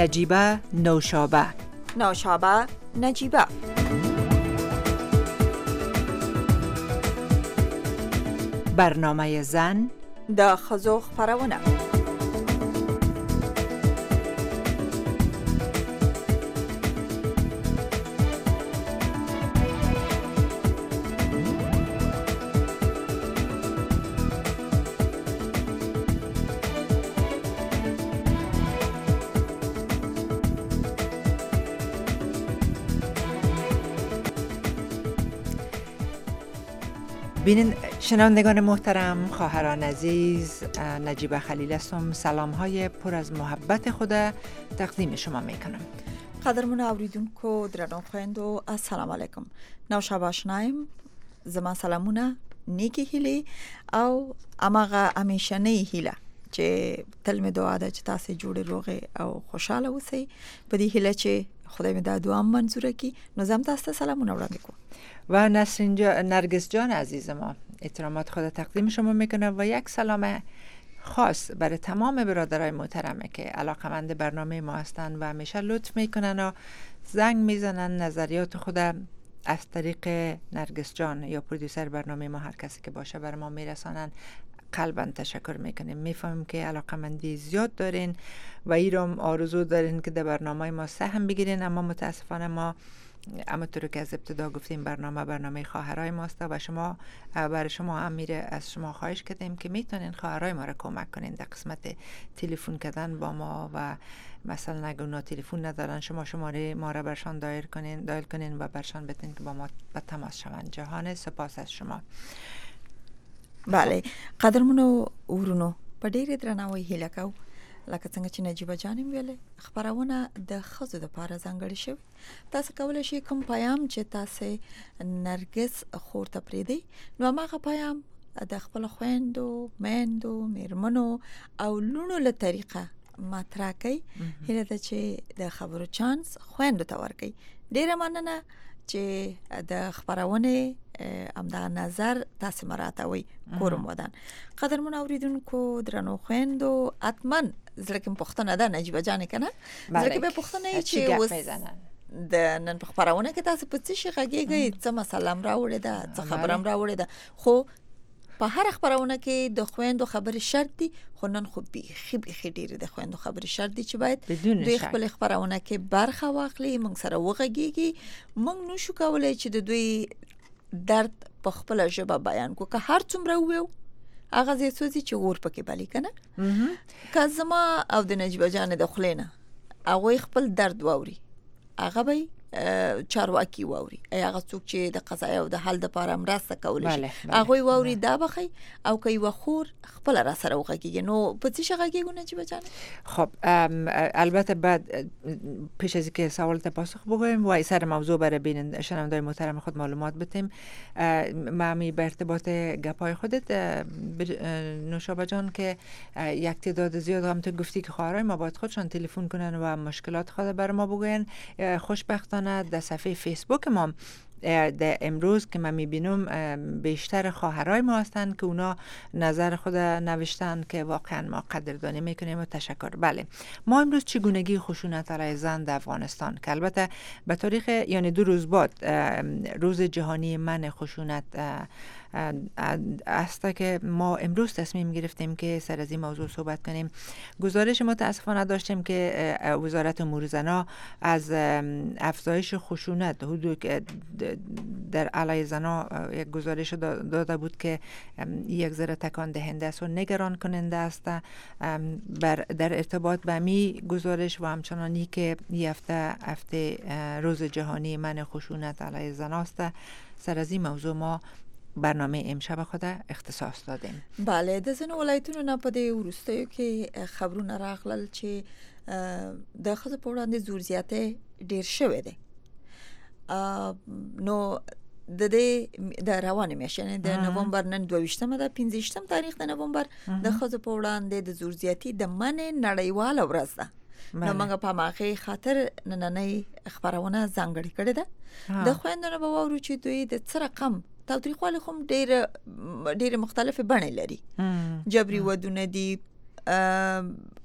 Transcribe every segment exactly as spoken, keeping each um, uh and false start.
نجیبه نوشابه، نوشابه نجیبه. برنامه زن د ښځو خپرونه. بینین شنوندگان محترم، خواهران عزیز، نجیبه خلیل هستم. سلام های پر از محبت خود تقدیم شما میکنم. قدرمن اوریدونکو درنو خویندو، السلام علیکم. نوشابه آشنایم، زما سلامونه، نیکی هیلی او اماغه امیشنه هیله چې تل می دعا ده چې تاسو جوړ روغ او خوشاله اوسئ. په دې هیله چې خدای می دا دعا منظوره کړي. نو زم تاسو سلامونه وړاندې کوم. و نسرین جا، نرگس جان عزیز ما احترامات خود تقدیم شما میکنه و یک سلام خاص برای تمام برادرای محترمه که علاقمند برنامه ما هستن و همیشه لطف میکنن و زنگ میزنن نظریات خود از طریق نرگس جان یا پرودوسر برنامه ما، هر کسی که باشه بر ما میرسانن. قلبا تشکر میکنیم. میفهمیم که علاقمندی زیاد دارین و ایرام آرزو دارین که در برنامه ما سهم بگیرین، اما متاسفانه ما اما طور که از ابتدا گفتیم برنامه برنامه خواهرای ماست و شما برای شما هم میره از شما خواهش کردیم که میتونین خواهرای ما را کمک کنین در قسمت تلفن کردن با ما و مثلا اگه اونا تلفن ندارن شما شماره ما را برشان دایر کنین دایل کنین و برشان بتین که با ما به تماس شوند. جهان سپاس از شما. بله قدرمنو ورونو، په ډېر درناوي هیله کوو لکه څنګه چې نجیبه جانم ویلې خبرونه د ښځو لپاره ځانګړې شوی. تاسو کولای شئ کوم پیام چې تاسو نرګس خور ته پریدي نو هغه پیام د خپل خويندو، میندو، میرمنو او لونو له طریقه مطرح کړئ. هیله ده چې د خبرو چانس خويندو ته ورکړئ. ډیره مننه چې د خبرونه امدا نظر تاسو مراتوي کورم ودان. قدرمن اوریدونکو درنو خويندو، اتمن زلکم پښتنه ده نجیبه جان کنه زلکه به پښتنه چې وس د نن په خبرونه کې تاسو په څه شي غږیږئ، څه مسلم راوړی ده، څه خبرم راوړی ده. خو په هر خبرونه کې د خويندو خبرې شرط دي. خو نن خو بیخي بیخي ډېر د خويندو خبرې شرط دي چې باید دوی خپل خبرونه کې برخه واخلي، موږ سره وغږیږي. موږ نو شو کولای چې د دوی درد په خپل ژبه بیان کو. که هر څومره وو هغه زې سوزي چې ور پکې بلی کنه. که زما او د نجیبه جان د خلینه هغه خپل درد ووري، هغه به چارواکي ووري، هغه څوک چې د قضایا او د حل د لپاره مرسته کولی شي هغه ووري دا بخي. او که یو خور خپل را سره وغږیږي نو په څه شي غږیږي نجیبه جان؟ خب البته بعد پیش از اینکه سوال ته پاسخ بگویم و سر موضوع برای بیننده شنوندای محترم خود معلومات بدیم، ما می به ارتباط گپای خودت نوشابه جان که یک تعداد زیاد هم تو گفتی که خواهرای ما باید خودشان تلفن کنن و مشکلات خود بر ما بگوین. خوشبختانه در صفحه فیسبوک ما در امروز که من میبینم بیشتر خواهرای ما هستند که اونا نظر خود نوشتن که واقعا ما قدردانی میکنیم و تشکر. بله، ما امروز چگونگی خشونت علیه زن در افغانستان که البته به تاریخ یعنی دو روز بعد روز جهانی منع خشونت است که ما امروز تصمیم گرفتیم که سر از این موضوع صحبت کنیم. گزارش متاسفانه داشتیم که وزارت امور زنان از افزایش خشونت حدود در علیه زنان یک گزارش داده بود که یک ذره تکان دهنده است و نگران کننده است. بر در ارتباط به می گزارش و همچنانی که این هفته هفته روز جهانی منع خشونت علیه زنان است، سر از این موضوع ما برنامه امشب خود اختصاص دادیم. بله، د ځینو ولایتونو نه په دې وروستیو کې خبرونه راغلل چې د ښځو په وړاندې زور زیاتې ډېر شوی دی. نو د دې د روانې میاشتې د نومبر نن دوه ویشتمه ده، پنځه ویشتم تاریخ د نومبر د ښځو په وړاندې د زور زیاتي د منع نړیواله ورځ ده. نو موږ په ماخه خاطر نننۍ خبرونه ځانګړې کړې ده. د خويندو نه به وورو چې دوی د څه رقم تاوتریخوالی هم ډېر ډېر مختلفه بڼې لري. جبري ودونه دي،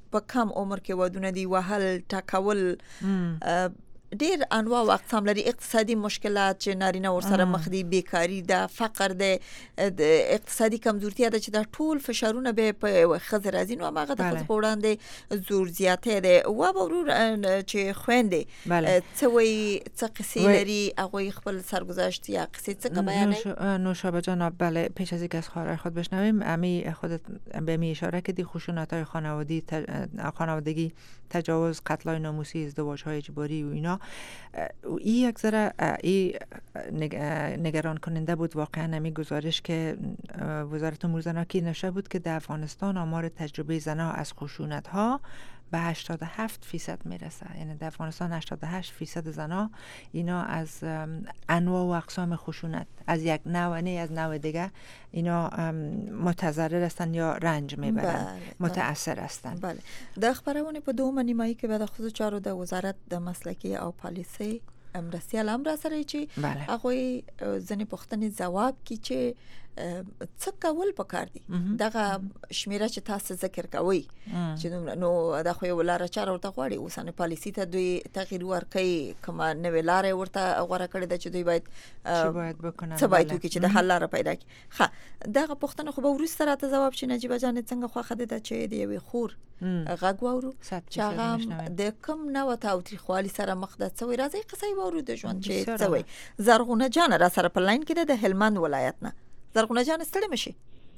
په کم عمر کې ودونه دي وهل ټاکول ډیر انواع او اقسام لري. اقتصادي مشکلات چې نارینه ورسره مخ دي، بیکاری ده، فقر ده، اقتصادي کمزورتیا ده، چې دا ټول فشارونه به په ښځه راځي. نو هغه د ښځو په وړاندې زور زیاتی دی. و به ورور چې خویندې څه وایي، څه قصې لري، هغوی خپل سرگذشت یا قصې څنګه بیانوي؟ نوشابه جناب، بله، پیش از اینکه از خواهرای خود بشنویم، امی خودت به می اشاره کردی خشونت‌های خانوادگی خانوادگی تجاوز، قتل‌های ناموسی، ازدواج‌های اجباری و اینا. این یک ذره ای نگران کننده بود. واقعا نمی گزارش که وزارت امور زناشویی نوشته بود که در افغانستان آمار تجربه زنها از خشونت ها به هشتاد و هفت فیصد میرسه. یعنی در افغانستان هشتاد و هشت فیصد زنها اینا از انواع و اقسام خشونت از یک نوع نه از نوع دیگه اینا متضرر هستند یا رنج میبرند، متاثر هستند. بله. د خبرونه په دوه نیمایي کې به د خصوصي چارو د وزارت د مسلکي او پالیسي مرستیال امر سره چې هغه ځنې پوښتنې جواب کی چې څه کول پکار دي. دغه شمیره چې تاسو ذکر کوي چې نو د خو یو لار چار ورته غواړي اوسانه پالیسی ته دوی تغییر ورکړي، کومه نوې لار ورته غوړه کړي د چې دوی باید څه باید وکړي، څه باید وکړي چې د حل لار پیدا کړي. ښه، دغه پوښتنه خو به وروسته راته جواب شي. نجیبه جان څنګه خوښه ده چې د یوې خور غږ واورو چې هغه د کوم نوع تاوتریخوالي سره مخ ده. څه وایي؟ راځئ قصه یې واورو د ژوند چې څه وایي. زرغونه جان را سره په لاین کې ده د هلمند ولایت نه. زرغونه جان ستړي مشي.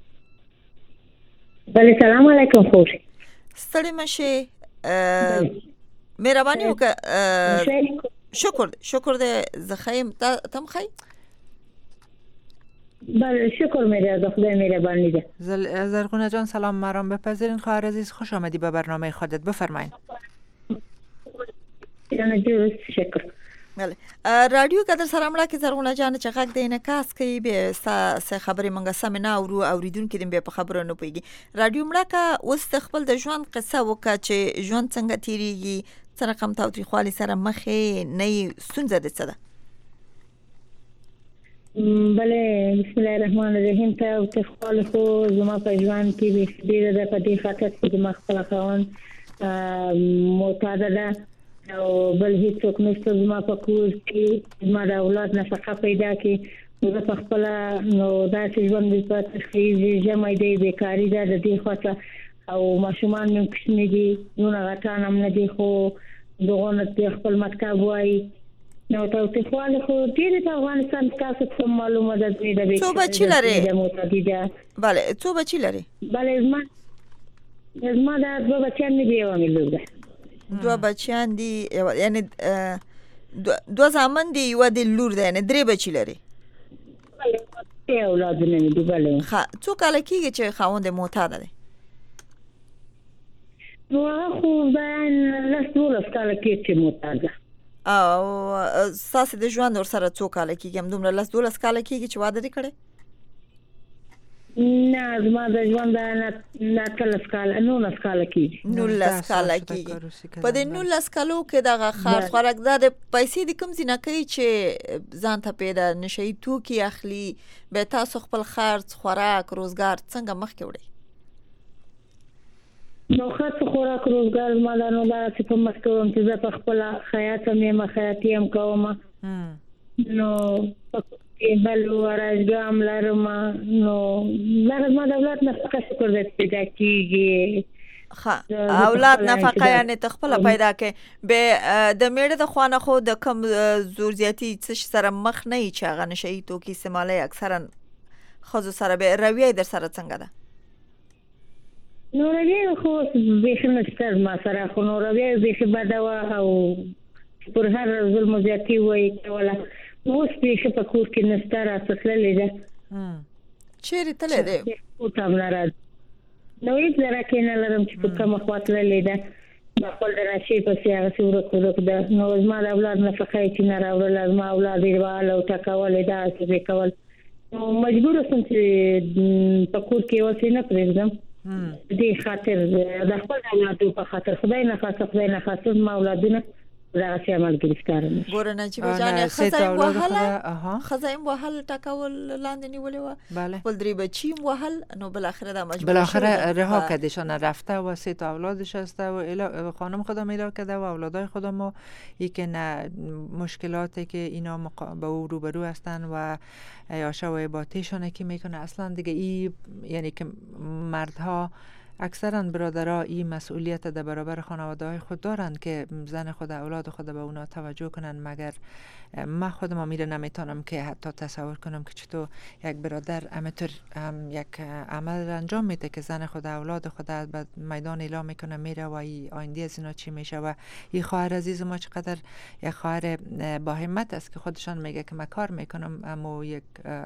بله، سلام علیکم خور. ستړي مشي. مهرباني وکړه. شکر شکر دې زخیم تم خی. بله شکر میره از خدای مهربانی ده. زرغونه جان سلام مرام بپذیرین. خواهر عزیز خوش آمدی به برنامه خودت، بفرمایید. شکر. بله. رادیو کدر سره مړه کې زرغونه جان چې غږ د انعکاس کوي به څه خبرې مونږه سم نه اورو، اوریدونکو دې به په خبرو نه پويږي. رادیو مړه کا اوس خپل د ژوند قصه وکړه چې ژوند څنګه تیریږي، څه رقم تاوتریخوالي سره مخې نه ستونزه ده څه ده؟ بله، بسم الله الرحمن الرحیم. تاوتریخوالي خو زما په ژوند کې به ډیره ده، په دې خاطر چې زما خپل خاوند معتاد ده او بل هیڅوک نشته زما په کور کې. زما د اولاد نفقه پیدا کړي، زه په خپل نو داسې ژوند په تخریب جمع دی، بیکاری ده د دې خاطر او ماشومان مې کوچني دي، نو غټان هم نه دي، خو دغه نه خپل مکتب وایي. نو تاوتریخوالي خو ډېر په افغانستان کې تاسو ته معلومه ده چې د بیکاری څو بچی لري؟ معتاد. بله، څو بچی لري؟ بله، زما زما د دوه بچیان دي، یو مې لور ده. دوه بچیان دي، یعنی دوه زامن دي، یو د لور ده، یعنی درې بچی لري. بله، اولادونه مې دي. بله. ښه، څو کاله کېږي چې خاوند معتاد دی؟ نو هغه خو باید لس دولس کاله کېږي چې معتاد ده. او ستاسې د ژوند ورسره څو کاله کېږي؟ همدومره لس دولس کاله کېږي چې واده دې کړی؟ نه، زما د ژوند نه اتلس کاله نولس کاله کېږي. نولس کاله کېږي. په دې نولس کالو کې دغه خرڅ خوراک دا د پیسې د کوم ځای نه کوي چې ځان ته پیدا نشي توکي اخلي، به تاسو خپل خرڅ خوراک روزګار څنګه مخکې وړئ؟ نو خرڅ خوراک روزګار زما دا نو دا چې په مخ کوم چې زه په خپل خیاط هم خیاطي هم کوم. نو بل ورزګام لرم، نو لرم د اولاد نفقه شکر دې پیدا کیږي. ښه، اولاد نفقه یعنی تخپل پیدا کې به د میړه د خوانه خو د کم زور زیاتی څه سره مخ نه ای چې هغه نشي توکي استعمالي اکثرا خزو سره به رویه در سره څنګه ده؟ نو رویه خو به نشته ما سره، خو نو رویه به بده او پر هر ظلم زیاتی وای کوله. اوس به په کور کې نشته راځلې ده. چیرې تلې ده؟ او تام ناراض. نو هیڅ درکې نه لرم چې په کومه خاطرلې ده. خپل دراشي په سیاغه سور کړو ده. نو زما د اولاد نفقه چې نه راوړل، زما اولاد یې واله او تکول ده چې به کول. نو مجبور سم چې په کور کې اوسې نه پرېږدم. دې خاطر د خپل اولادو په خاطر خدای نه خاصه خدای نه خاصه ما اولادونه دا چې عمل گرفتار نه ګور نجیب جان خزایم وهله خزایم وهل ټاکول لاندې نیولې و بله بل درې بچیم وهل نو بالاخره دا مجبور بالاخره رها کردشان رفته و سه تا اولادش هسته و الا خانم خودم ایلا کرده و اولادای خودم و یکی نه مشکلاتی که اینا مقا... با او روبرو هستن و یا شوی باتیشان که میکنه اصلا دیگه ای یعنی که مردها اکثرا برادرها این مسئولیت در برابر خانواده های خود دارند که زن خود اولاد خود به اونا توجه کنن، مگر من خودم میره نمیتونم که حتی تصور کنم که چطور یک برادر همینطور یک عمل انجام میده که زن خود اولاد خود به میدان اعلام میکنه میره و این آینده از اینا چی میشه. و این خواهر عزیز ما چقدر یک خواهر با همت است که خودشان میگه که من کار میکنم اما یک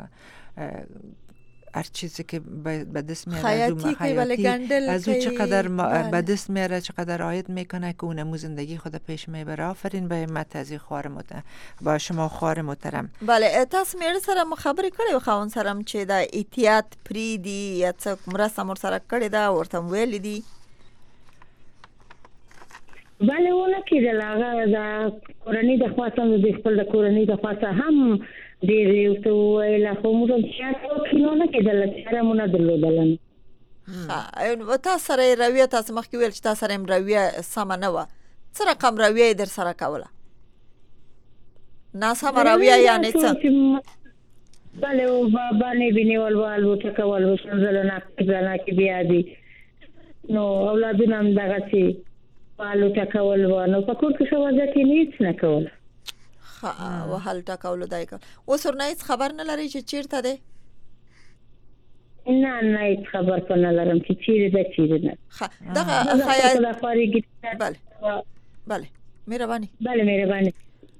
هر چیزی که به دست میاره خیاطی خیاطی از او چقدر به دست میاره چقدر عاید میکنه که اونمو زندگی خود پیش میبره. آفرین به همت از این خواهر محترم با شما خواهر محترم. بله تاسو مې سره مخابره کړې خاون سره چې دا احتیاط پری دی یا څه مرسته مر سره کړې دا ورته ویل دي. بله ونه کېدل هغه د کورنۍ د خواصه د خپل د کورنۍ د خواصه هم ډېر یو څه ویل خو موږ چې څنګه نه کېدل چې موږ درلودل. ها تاسو سره رویه تاسو مخکې ویل چې تاسو سره رویه سم نه و څه رقم رویه در سره کوله ناسم رویه یعنی څه؟ بله او باندې بنیول والو ټکول وسنځل نه کړه کې بیا دي نو اولادونه هم دغه چې والو ټکول و نو په کور کې شو ځکه هیڅ نه کول. ها وهل ټکول دای کول اوس ورنه هیڅ خبر نه لري چې چیرته ده؟ نه نه هیڅ خبر په نه لرم چې چیرې ده چیرې نه. ها دغه خیال بله بله مهرباني بله مهرباني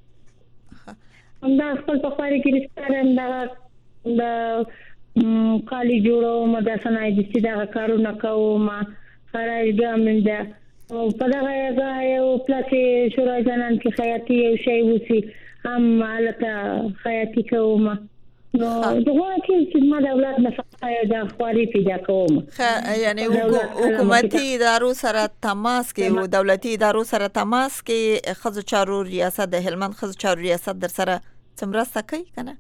دا خپل په خاري کې ستارم دا د کالی جوړو مدرسې د سیده کارونه کوم خراج ګامنده او په دغه یو پلاټي شورای زنان کې خیاطي یو شی وسی هم حالته خیاطي کوم نو دغه کې چې ما د اولاد نفقه د خواري پیدا کوم. یعنی حکومتي ادارو سره تماس کې او دولتي ادارو سره تماس کې خزو چارو ریاست د هلمند خزو چارو ریاست در سره څمرسته کوي کنه؟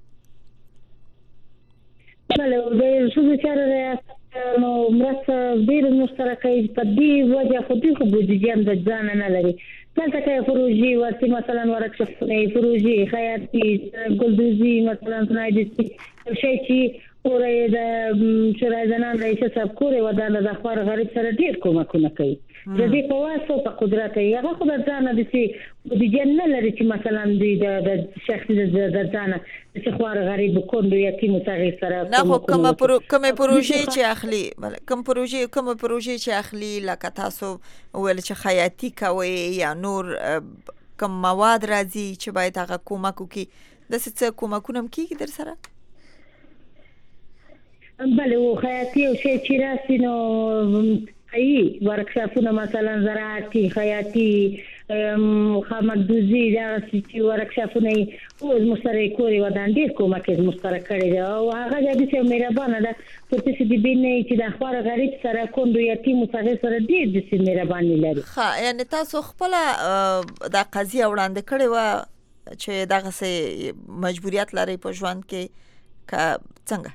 بله د خزو چارو ریاست نو مرسته ډیر مشترکه په دې وجه خو دې خو بودیجه د ځان نه لري دلته کې پروژې ورته مثلا ورکشپ پروژې خیاطي ګلدوزي مثلا سنایدي شي چې اورې د شورای زنان رئیس صاحب کورې ودانه د خبر غریب سره ډیر کومکونه کوي د دې په واسطه په قدرت یې هغه خو د ځان د سي بودیجه نه لري چې مثلا د شخصي د ځان چې خبر غریب کوندو یتیم صغیر سره نه خو کومه کومه پروژې چې اخلي بل کوم پروژې کومه پروژې چې اخلي لکه تاسو ول چې خیاطي کوي یا نور کوم مواد راځي چې باید هغه کومک وکړي د څه کومکونه کیږي در سره؟ بله او خیاطي او شی چې راسي نو ای ورکشاپونه مثلا زراعتي خیاطي خامدوزي دا چې ورکشاپونه او مشترک کوري ودان ډیر کومک مشترک کړي او هغه د دې مهربانه ده په څه دي بینه چې د خبر غریب سره کوندو یتیم صغیر سره ډیر د سي مهرباني لري. ها یعنی تاسو خپل د قضیه وړاندې کړي و چې دغه سه مجبوریت لري په ژوند کې ک څنګه؟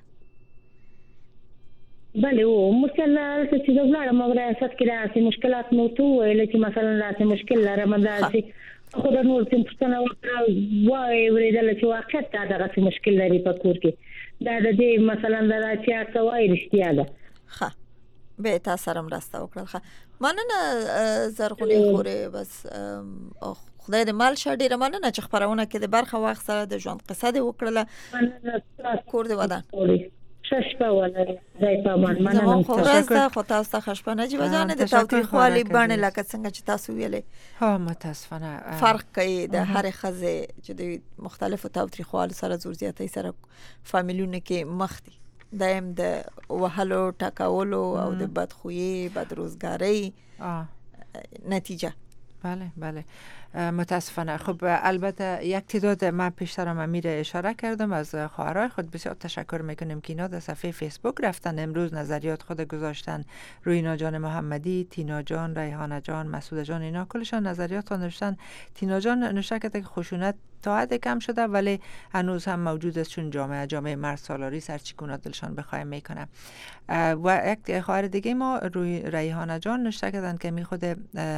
بله او مشکل چې د بلاره مغريات کې راځي مشکلات نو تو ویل چې مثلا راځي مشکل لرم راځي خو د نور څه پښتنه وکړه وای ورېدل چې واقعیت دا دغه مشکل لري په کور کې دا د دې مثلا دا چې تاسو وایي رښتیا ده. ها به تاسو سره مرسته وکړه. ها مننه زرغونې خورې بس خدای دې مال شه ډیره مننه چې خبرونه کې د برخه وخت سره د ژوند قصه دې وکړه کور دې ودان ششپه ولري دای په مان مننه زموږ خو راځه خو تاسو ته خشپه نه جوړ ځانه د تاوتریخوالي باندې لکه څنګه چې تاسو ویلې ها متاسفانه فرق کوي د هر خزه چې د مختلفو تاوتریخوالو سره زور زیاتې سره فامیلونه کې مخ دي دایم د وهلو ټاکولو او د بدخویي بدروزګاری نتیجه بله بله متاسفانه. خب البته یک تعداد من پیشترم امیر اشاره کردم از خواهرای خود بسیار تشکر میکنیم که اینا در صفحه فیسبوک رفتن امروز نظریات خود گذاشتن. روینا جان محمدی، تینا جان، ریحانه جان، مسعود جان، اینا کلشان نظریات خود نوشتن. تینا جان نوشته که خشونت تا حد کم شده ولی هنوز هم موجود است، چون جامعه جامعه مرد سالاری سرچیکونه دلشان بخواه میکنه. و یک خواهر دیگه ما روی ریحانه جان نوشته کردن که می خود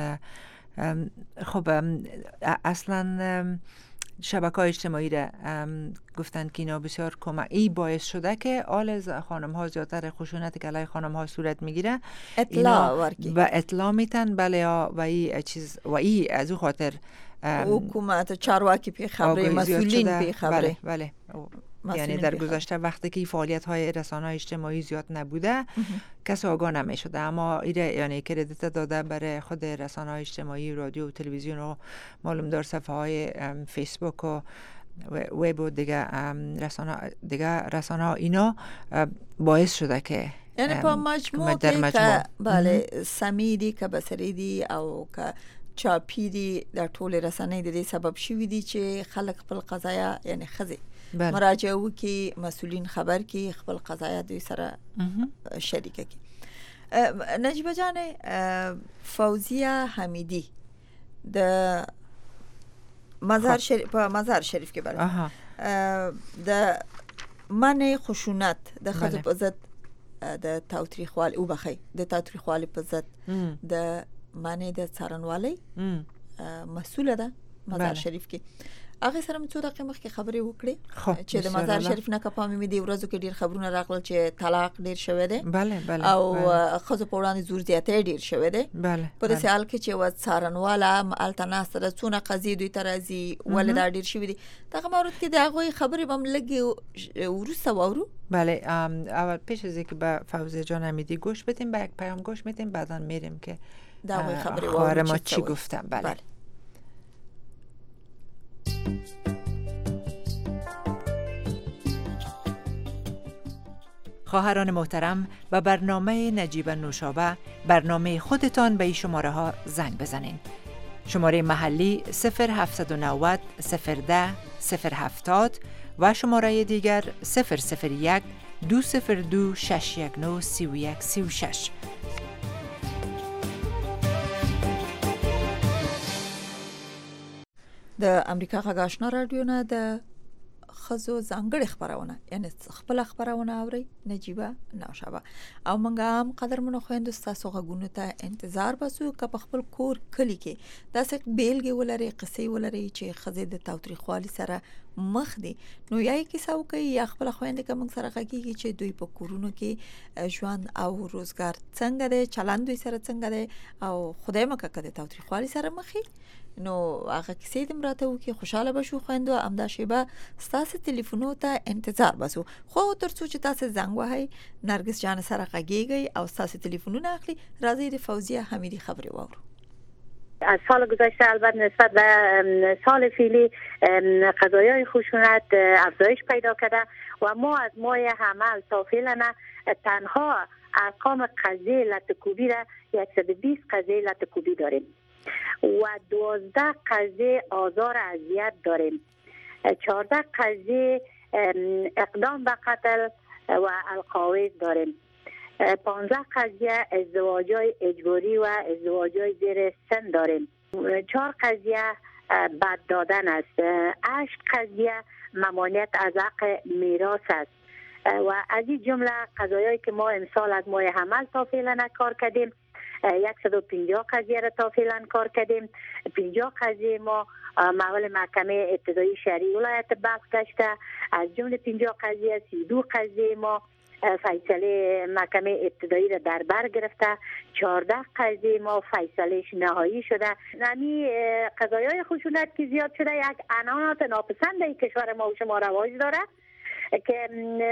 خب اصلا شبکه‌های اجتماعی را گفتن که اینا بسیار کمکی باعث شده که آل خانم ها زیادتر خشونت که علیه خانم ها صورت میگیره اطلاع ورکی و اطلاع میتن. بله و این چیز و این از او خاطر حکومت چارواکی پی خبره، مسئولین پی خبره. بله بله یعنی در گذشته وقتی که فعالیت های رسانه‌های اجتماعی زیاد نبوده کسی آگاه نمی شده، اما ایره یعنی کردیت داده برای خود رسانه‌های اجتماعی، رادیو و تلویزیون و معلوم دار صفحه های فیسبوک و وب و دیگه رسانه دیگه رسانه ها اینا باعث شده که یعنی په مجموع کې که بله سمیدي که بصریدي او که چاپیدي د ټول رسنۍ د دې سبب شوی دي چې خلک خپل قضایا یعنی خزي مراجعه وکي، مسؤلین خبر کی، خپل قضایا دوی سره شریک کی. نجیبه جان، فوزیه حمیدی د مزار شریف په مزار شریف کې بله د منع خشونت د خځو په ضد د تاوتریخوالي او بخي د تاوتریخوالي په ضد د منع د څارنوالۍ مسؤله ده مزار شریف کې. هغه سره څو دقیقې مخکې خبرې وکړې چې د مزار شریف نه کپامې مې دی ورځو کې ډیر خبرونه راغلل چې طلاق ډیر شوی دی. بله بله. او خځو په وړاندې زور زیاتی ډیر شوی دی. بله. په داسې حال کې چې و څارنواله الته ناسته ده، څونه قضیې دوی ته راځي ولې دا ډیر شوي دي. دغه مورد کې د هغوی خبرې به هم لږ وروسته واورو. بله. اول پیش از اینکه به فوزیه جان حمیدی گوش بدیم، به یک پیام گوش میدیم، بعدا میریم که د هغوی خبرې واورو ما چی گفتم. بله, بله. خواهران محترم، و برنامه نجیب نوشابه، برنامه خودتان به این شماره ها زنگ بزنین. شماره محلی صفر هفت نه صفر صفر ده صفر هفتاد و شماره دیگر صفر صفر یک دو صفر دو شش یک نه سی و یک سی و شش. د امریکا غږ آشنا رادیو نه د خزو ځانګړي خبرونه یعنی خپل خبرونه اوري نجیبه نوشابه او منګه هم قدرمنو خويندو تاسو غوونه ته انتظار باسو که په خپل کور کلی کې داسې بیلګې ولري، قصې ولري چې خزې د تاوتریخوالي سره مخ دي، نو یای کیسه وکي یا خپل خويندې کوم سره غږیږي چې دوی په کورونو کې ژوند او روزګار څنګه دی، چلند دوی سره څنګه دی او خدای مکه کده تاوتریخوالي سره مخې، نو هغه کیسې دې مراته وکي. خوشاله بشو خويندو. امدا شیبه ستاسو ټلیفونو ته انتظار باسو. خو ترڅو چې تاسو زنګ وهاي نرګس جان سره غږیږي او تاسو ټلیفونونه اخلي، راځي د فوزیه حمیدی خبري واورو. از سال گذشته البته نسبت به سال فعلی قضایای خشونت افزایش پیدا کرده و ما از ماه حمل تا فعلا تنها ارقام قضیه لطکوبی را صد و بیست قضیه لطکوبی داریم و دوازده قضیه آزار اذیت داریم، چهارده قضیه اقدام به قتل و القاعده داریم، پانزده قضیه ازدواج‌های اجباری و ازدواج‌های زیر سن داریم، چهار قضیه بد دادن است، هشت قضیه ممانعت از حق میراث است و از این جمله قضایایی که ما امسال از ماه حمل تا فعلا کار کردیم صد و پنجاه قضیه را تا فعلا کار کردیم. پنجاه قضیه ما معول محکمه ابتدایی شهری ولایت بلخ گشته، از جمله پنجاه قضیه سی و دو قضیه ما فیصله محکمه ابتدایی را در بر گرفته، چهارده قضیه ما فیصلهش نهایی شده. یعنی قضایای خشونت که زیاد شده یک عنعنات ناپسند این کشور ما و شما رواج داره که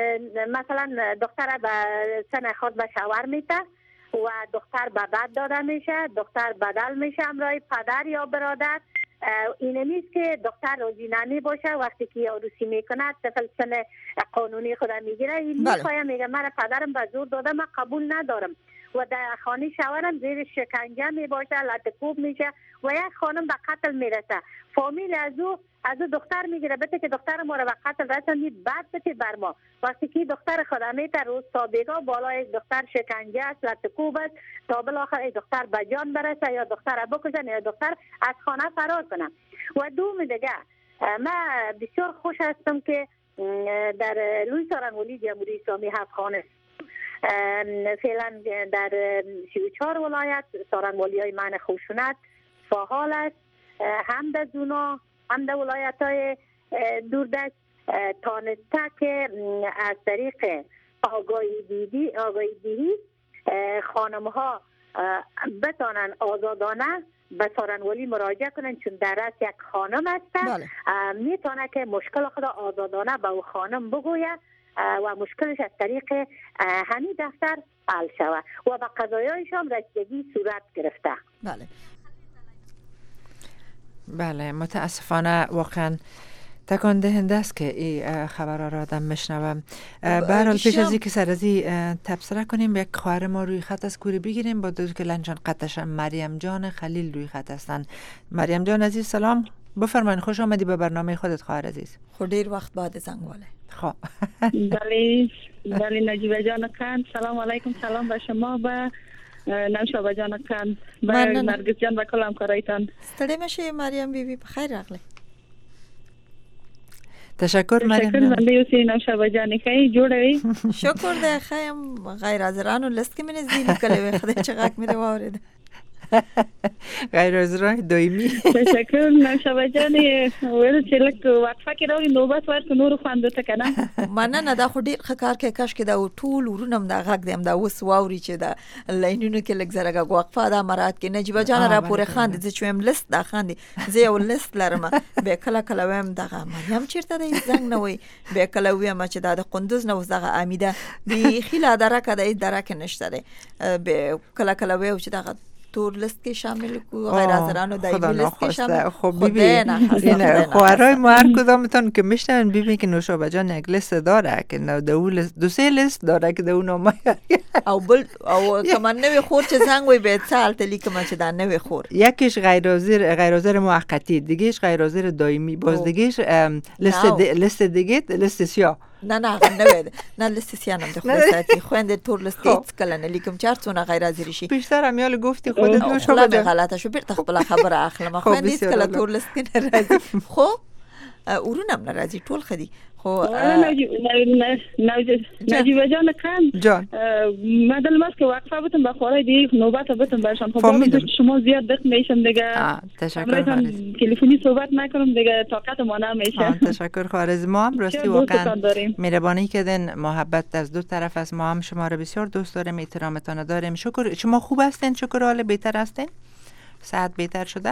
مثلا دختر به سن خود به شوهر میته و دختر به بد داده میشه، دختر بدل میشه همراه پدر یا برادر. اینه نیست که دختر راضی نمی باشه وقتی که عروسی میکنه طفل سن قانونی خودم میگیره، این میخوایم میگه من پدرم به زور داده من قبول ندارم و در خانه شوهرم زیر شکنجه می باشه، لطکوب میشه و یک خانم به قتل میرسه. فامیل از او از او دختر میگیره بده که دختر ما رو به قتل رسوندید، بعد بده بر ما. وقتی که دختر خدا میتر روز سابقا بالای دختر شکنجه است، لطکوب است، تا بالاخره دختر به جان برسه یا دختر بکشن یا دختر از خانه فرار کنه. و دوم دیگه من بسیار خوش هستم که در لوی سارنگولی جمهوری اسلامی افغانستان فعلا در سی و چهار ولایت سارنگولی های من خشونت فعال است، هم در زونا هم در ولایت های دوردست تانسته که از طریق آگاهی دیدی آگاهی دیدی خانم ها بتانن آزادانه به سارنگولی مراجعه کنن، چون در از یک خانم هستن. بله. میتونه که مشکل خود آزادانه به او خانم بگوید و مشکلش از طریق همین دفتر حل شود و به قضایایشان رسیدگی صورت گرفته. بله بله متاسفانه واقعا تکان دهنده است که این خبرها را آدم میشنوم. به هر حال پیش از اینکه سر از این تبصره کنیم، یک خواهر ما روی خط از کوری بگیریم با دو که لنجان قطعش مریم جان خلیل روی خط هستند. مریم جان عزیز سلام، بفرمایید، خوش آمدی به برنامه خودت خواهر عزیز. خود دیر وقت بعد زنگواله. خب بله بله نجیبه جان کند، سلام علیکم، سلام به شما و نوشابه جان کند و نرگس جان و کل همکارایتان. ستړي مشه مریم بیبی بخیر راغلی. تشکر مریم جان. تشکر بنده یوسی نوشابه جان خیلی جوړوي. شکر ده خیم غیر حاضرانو لست کې منه زیلی کله وخت چې غاک مې وارد. غیر حاضران دایمی. تشکر نوشابه جان ول چې لک وقفه کې راوي نوبت ورته نور خواندو ته کنه. مننه دا خو ډیر خکار کې کاش کې دا ټول ورونم دا غاک دیم دا وس واوري چې دا لاینونو کې لګ زرګه وقفه دا مراد کې نجیبه جان را پورې خاند چې چوم لست دا خاندي زه یو لست لرم به کله کله ویم دغه مریم چیرته دی زنګ نه وي به کله ویم چې دا د قندوز نه وزغه امیده به خیلا درکه د درکه نشته دی به کله کله ویم چې دغه تور لیست که شامل کو غیر حاضران و دایمی لیست که شامل. خب ببین این خواهرای ما هر کدامتون که میشنن ببین که نوشابه جان یک لیست داره که دو لیست دو سه لیست داره که دو نامه او بل او کمان نوی خور چه زنگ وی به سال تلی کمان چه دان نوی خور یکیش غیر حاضر غیر حاضر موقتی، دیگهش غیر حاضر دایمی، باز دیگهش لیست لیست دیگه لیست سیاه. نه نه نوید نه لیست سیاه نم دخول ساعتی خوانده تور لیست ایت کلن لیکم چارتونه غیر حاضری شی بیشتر هم یال گفتی خودت نوشابه جان غلطه شو بیرته خپل خبره اخلم خوانده ایت کلا تور لیست نه راضی خو اورونم نه راضی ټول خدي خو نجیبه جان کند جان مدل ماست که وقفه بتون به خوره دیگه نوبت بتون برشان خب شما زیاد دق میشم دیگه تشکر خواهرز تلفنی صحبت نکنم دیگه طاقت ما نمیشه. تشکر خواهرز، ما هم راستی واقعا مهربانی کردین، محبت از دو طرف از ما هم شما رو بسیار دوست داریم، احترامتان داریم. شکر شما خوب هستین؟ شکر حال بهتر هستین؟ صحت بهتر شده؟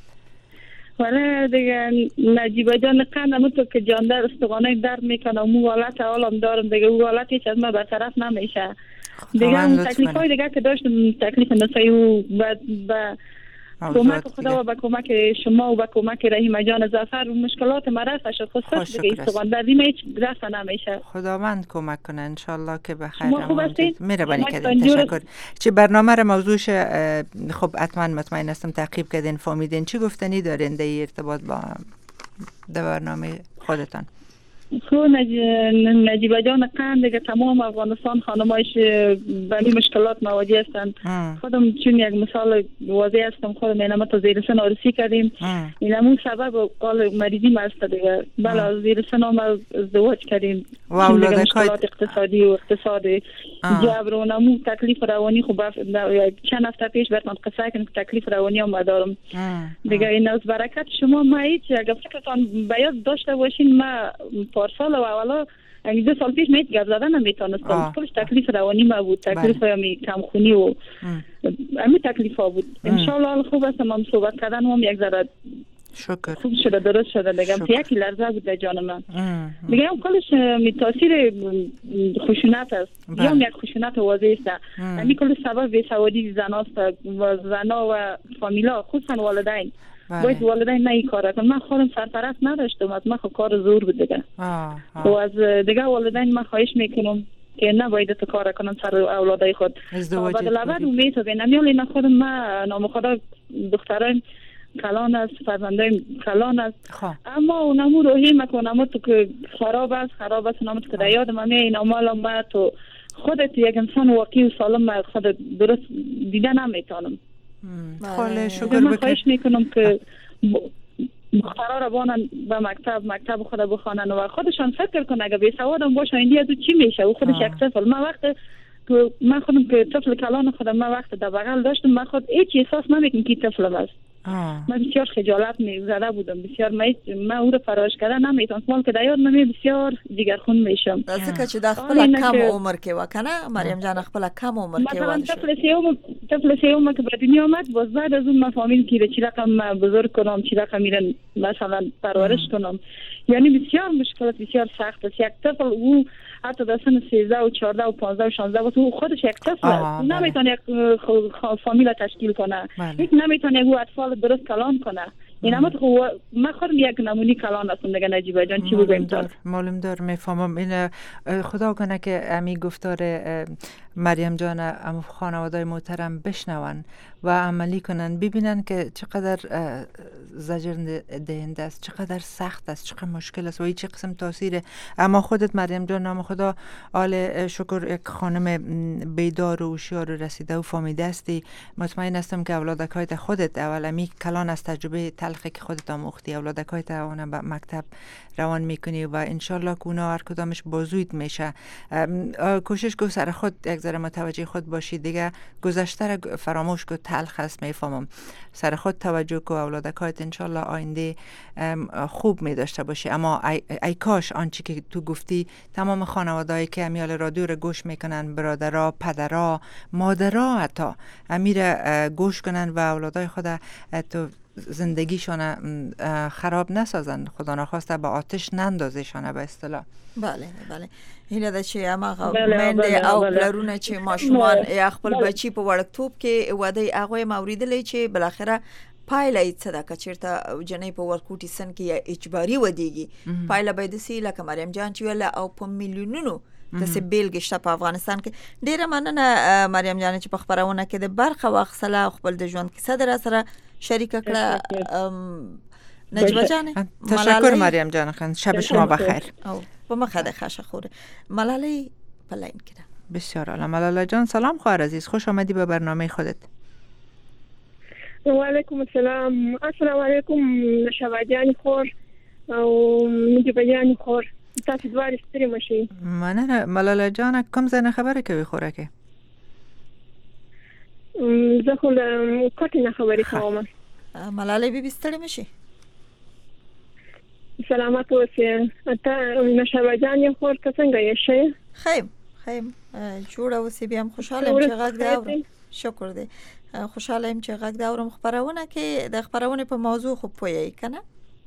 ولی دیگه نجیبه جان قند همون تو که جان در استقانه درد میکنه مو حالت حالم دارم دیگه او حالت هیچ از ما برطرف نمیشه دیگه اون تکلیف های دیگه که داشتم تکلیف نسایی و به کمک خدا و به کمک شما و به کمک رحیم جان زفر و مشکلات مرس شد خصوص دیگه استقانه در دیمه هیچ رفت نمیشه. خداوند کمک کنه انشالله که بخیر امون مهربانی کردین. تشکر. چه برنامه را موضوعش خب حتما مطمئن هستم تعقیب کردین فهمیدین چی گفتنی دارین در ارتباط با برنامه خودتان؟ خو نجیبه جان قند دیگه تمام افغانستان خانمایش به این مشکلات مواجه هستند. خودم چون یک مثال واضح هستم، خودم اینما تا زیرسن آرسی کردیم، اینمون سبب قال مریضی هست دیگه. بله از زیرسن هم ازدواج کردیم و اولادک مشکلات اقتصادی و اقتصاد جبر و نمو تکلیف روانی خوب چند هفته پیش براتون قصه کنم که تکلیف روانی هم دارم دیگه. این از برکت شما ما هیچ اگه فکرتان بیاد داشته باشین ما پارسال و اولا دو سال پیش میت گپ زدن نمیتونستم، کلش تکلیف روانی ما بود، تکلیف همی کمخونی و همی تکلیف ها بود. انشالله خوب است، هم صحبت کردن هم یک ذره شکر خوب شده، درست شده دیگه. یکی لرزه بود در جان من دیگه. هم کلش می تاثیر خشونت است یا یک خشونت واضح است. همی کل سبب بیسوادی زن است و زنا و فامیلا خصوصا والدین. باید والدین نه این کار کنن. من خودم سرپرست نداشتم، از من کار زور بود دیگه. و از دیگه والدین من خواهش میکنم که نباید تو کار کنن سر اولادای خود. ازدواج بعد لابد امید و نمیال اینا خودم ما نام خدا دختران کلان است، فرزندای کلان است. خواه. اما اونمو روحی مکنم تو که خراب است خراب است اونمو تو که در یاد من اینا مال ما تو خودت یک انسان واقعی و سالم خود درست دیده نمیتونم. خاله شکر من بکن. خواهش میکنم که دخترها را بانن به مکتب مکتب خود بخوانن و خودشان فکر کنن اگه بی سوادم باشن این دیگه چی میشه و خودش یک طفل. من وقت که من خودم که طفل کلان خودم من وقت در بغل داشتم من خود هیچ احساس نمیکنم که طفل است. من بسیار خجالت می‌زده بودم بسیار من من او رو فراموش کردن نمیتونم مال که در یاد من بسیار جگرخون میشم. ځکه چې د خپل کم عمر کې وکنه مریم جان خپل کم عمر کې مثلا طفل سیوم طفل سیوم که به دنیا آمد باز بعد از اون مفاهیم که چی رقم بزرگ کنم چی رقم میرن مثلا پرورش کنم یعنی بسیار مشکلات بسیار سخت است. یک طفل او حتی در سن سیزده و چهارده و پانزده و شانزده و تو خودش یک طفل است نمیتونه یک فامیل تشکیل کنه یک نمیتونه او اطفال درست کلان کنه. این اما تو من خودم یک نمونی کلان هستم دیگه نجیبه جان چی بگم دار معلوم دار میفهمم. این خدا کنه که امی گفتار مریم جان ام خانواده‌های محترم بشنون و عملی کنن ببینن که چقدر زجر دهنده است چقدر سخت است چقدر مشکل است و این چه قسم تاثیره. اما خودت مریم جان نام خدا آل شکر یک خانم بیدار و هوشیار و رسیده و فهمیده استی. مطمئن هستم که اولادکایت خودت اول امی کلان از تجربه تلخی که خودت آموختی اولادکایت اون به مکتب روان میکنی و انشالله که اونا هر کدامش بازویت میشه. کوشش کو سر خود یک ذره متوجه خود باشی دیگه گذشته را فراموش کو تلخ است میفهمم. سر خود توجه کو اولادکایت انشالله آینده خوب می داشته باشی. اما ای, ای کاش آنچه که تو گفتی تمام خانوادهایی که امیال رادیو رو گوش میکنن برادرها پدرها مادرها حتی امیر گوش کنن و اولادای خود تو زندگیشان خراب نسازن خدا نخواسته به آتش نندازشان به اصطلاح. بله بله هیله ده چې هغه منډې او پلرونه چې ماشومان یا خپل بچي په وړکتوب کې واده هغه موریدلې چې بلاخره پایله یې څه ده که چېرته جنۍ په ورکوټي سن کې یا اجباري ودیږي پایله به یې داسې لکه مریم جان چې ویله او په میلیونونو داسې بیلګې شته په افغانستان کې. ډېره مننه مریم جان چې په خپرونه کې د برخه واخیستله او خپل د ژوند کیسه در سره شریکه کړه. نجیبه جان تشکر مریم جان خان شب شما بخیر. او با ما خده خشه خوره ملاله پلاین کده. بسیار عالی. ملاله جان سلام خواهر عزیز خوش آمدی به برنامه خودت. و علیکم السلام. السلام علیکم شبادیان خور او نجیبه جان خور تاسو دوار ستری مشي. مننه ملاله جان کوم ځای خبره کوي خوراکه؟ زه خو له کوټې نه خبرې کوم. ملاله بي بستړې مشي. سلامت اوسې. ته نشابه جان یې خور ته څنګه یې شې؟ خیم خیم جوړه اوسې بیا هم خوشاله یم چې غږ دی اورم. شکر دی خوشاله یم چې غږ دی اورم. خبرونه کې د خبرونه په موضوع خو پوهیږئ کنه؟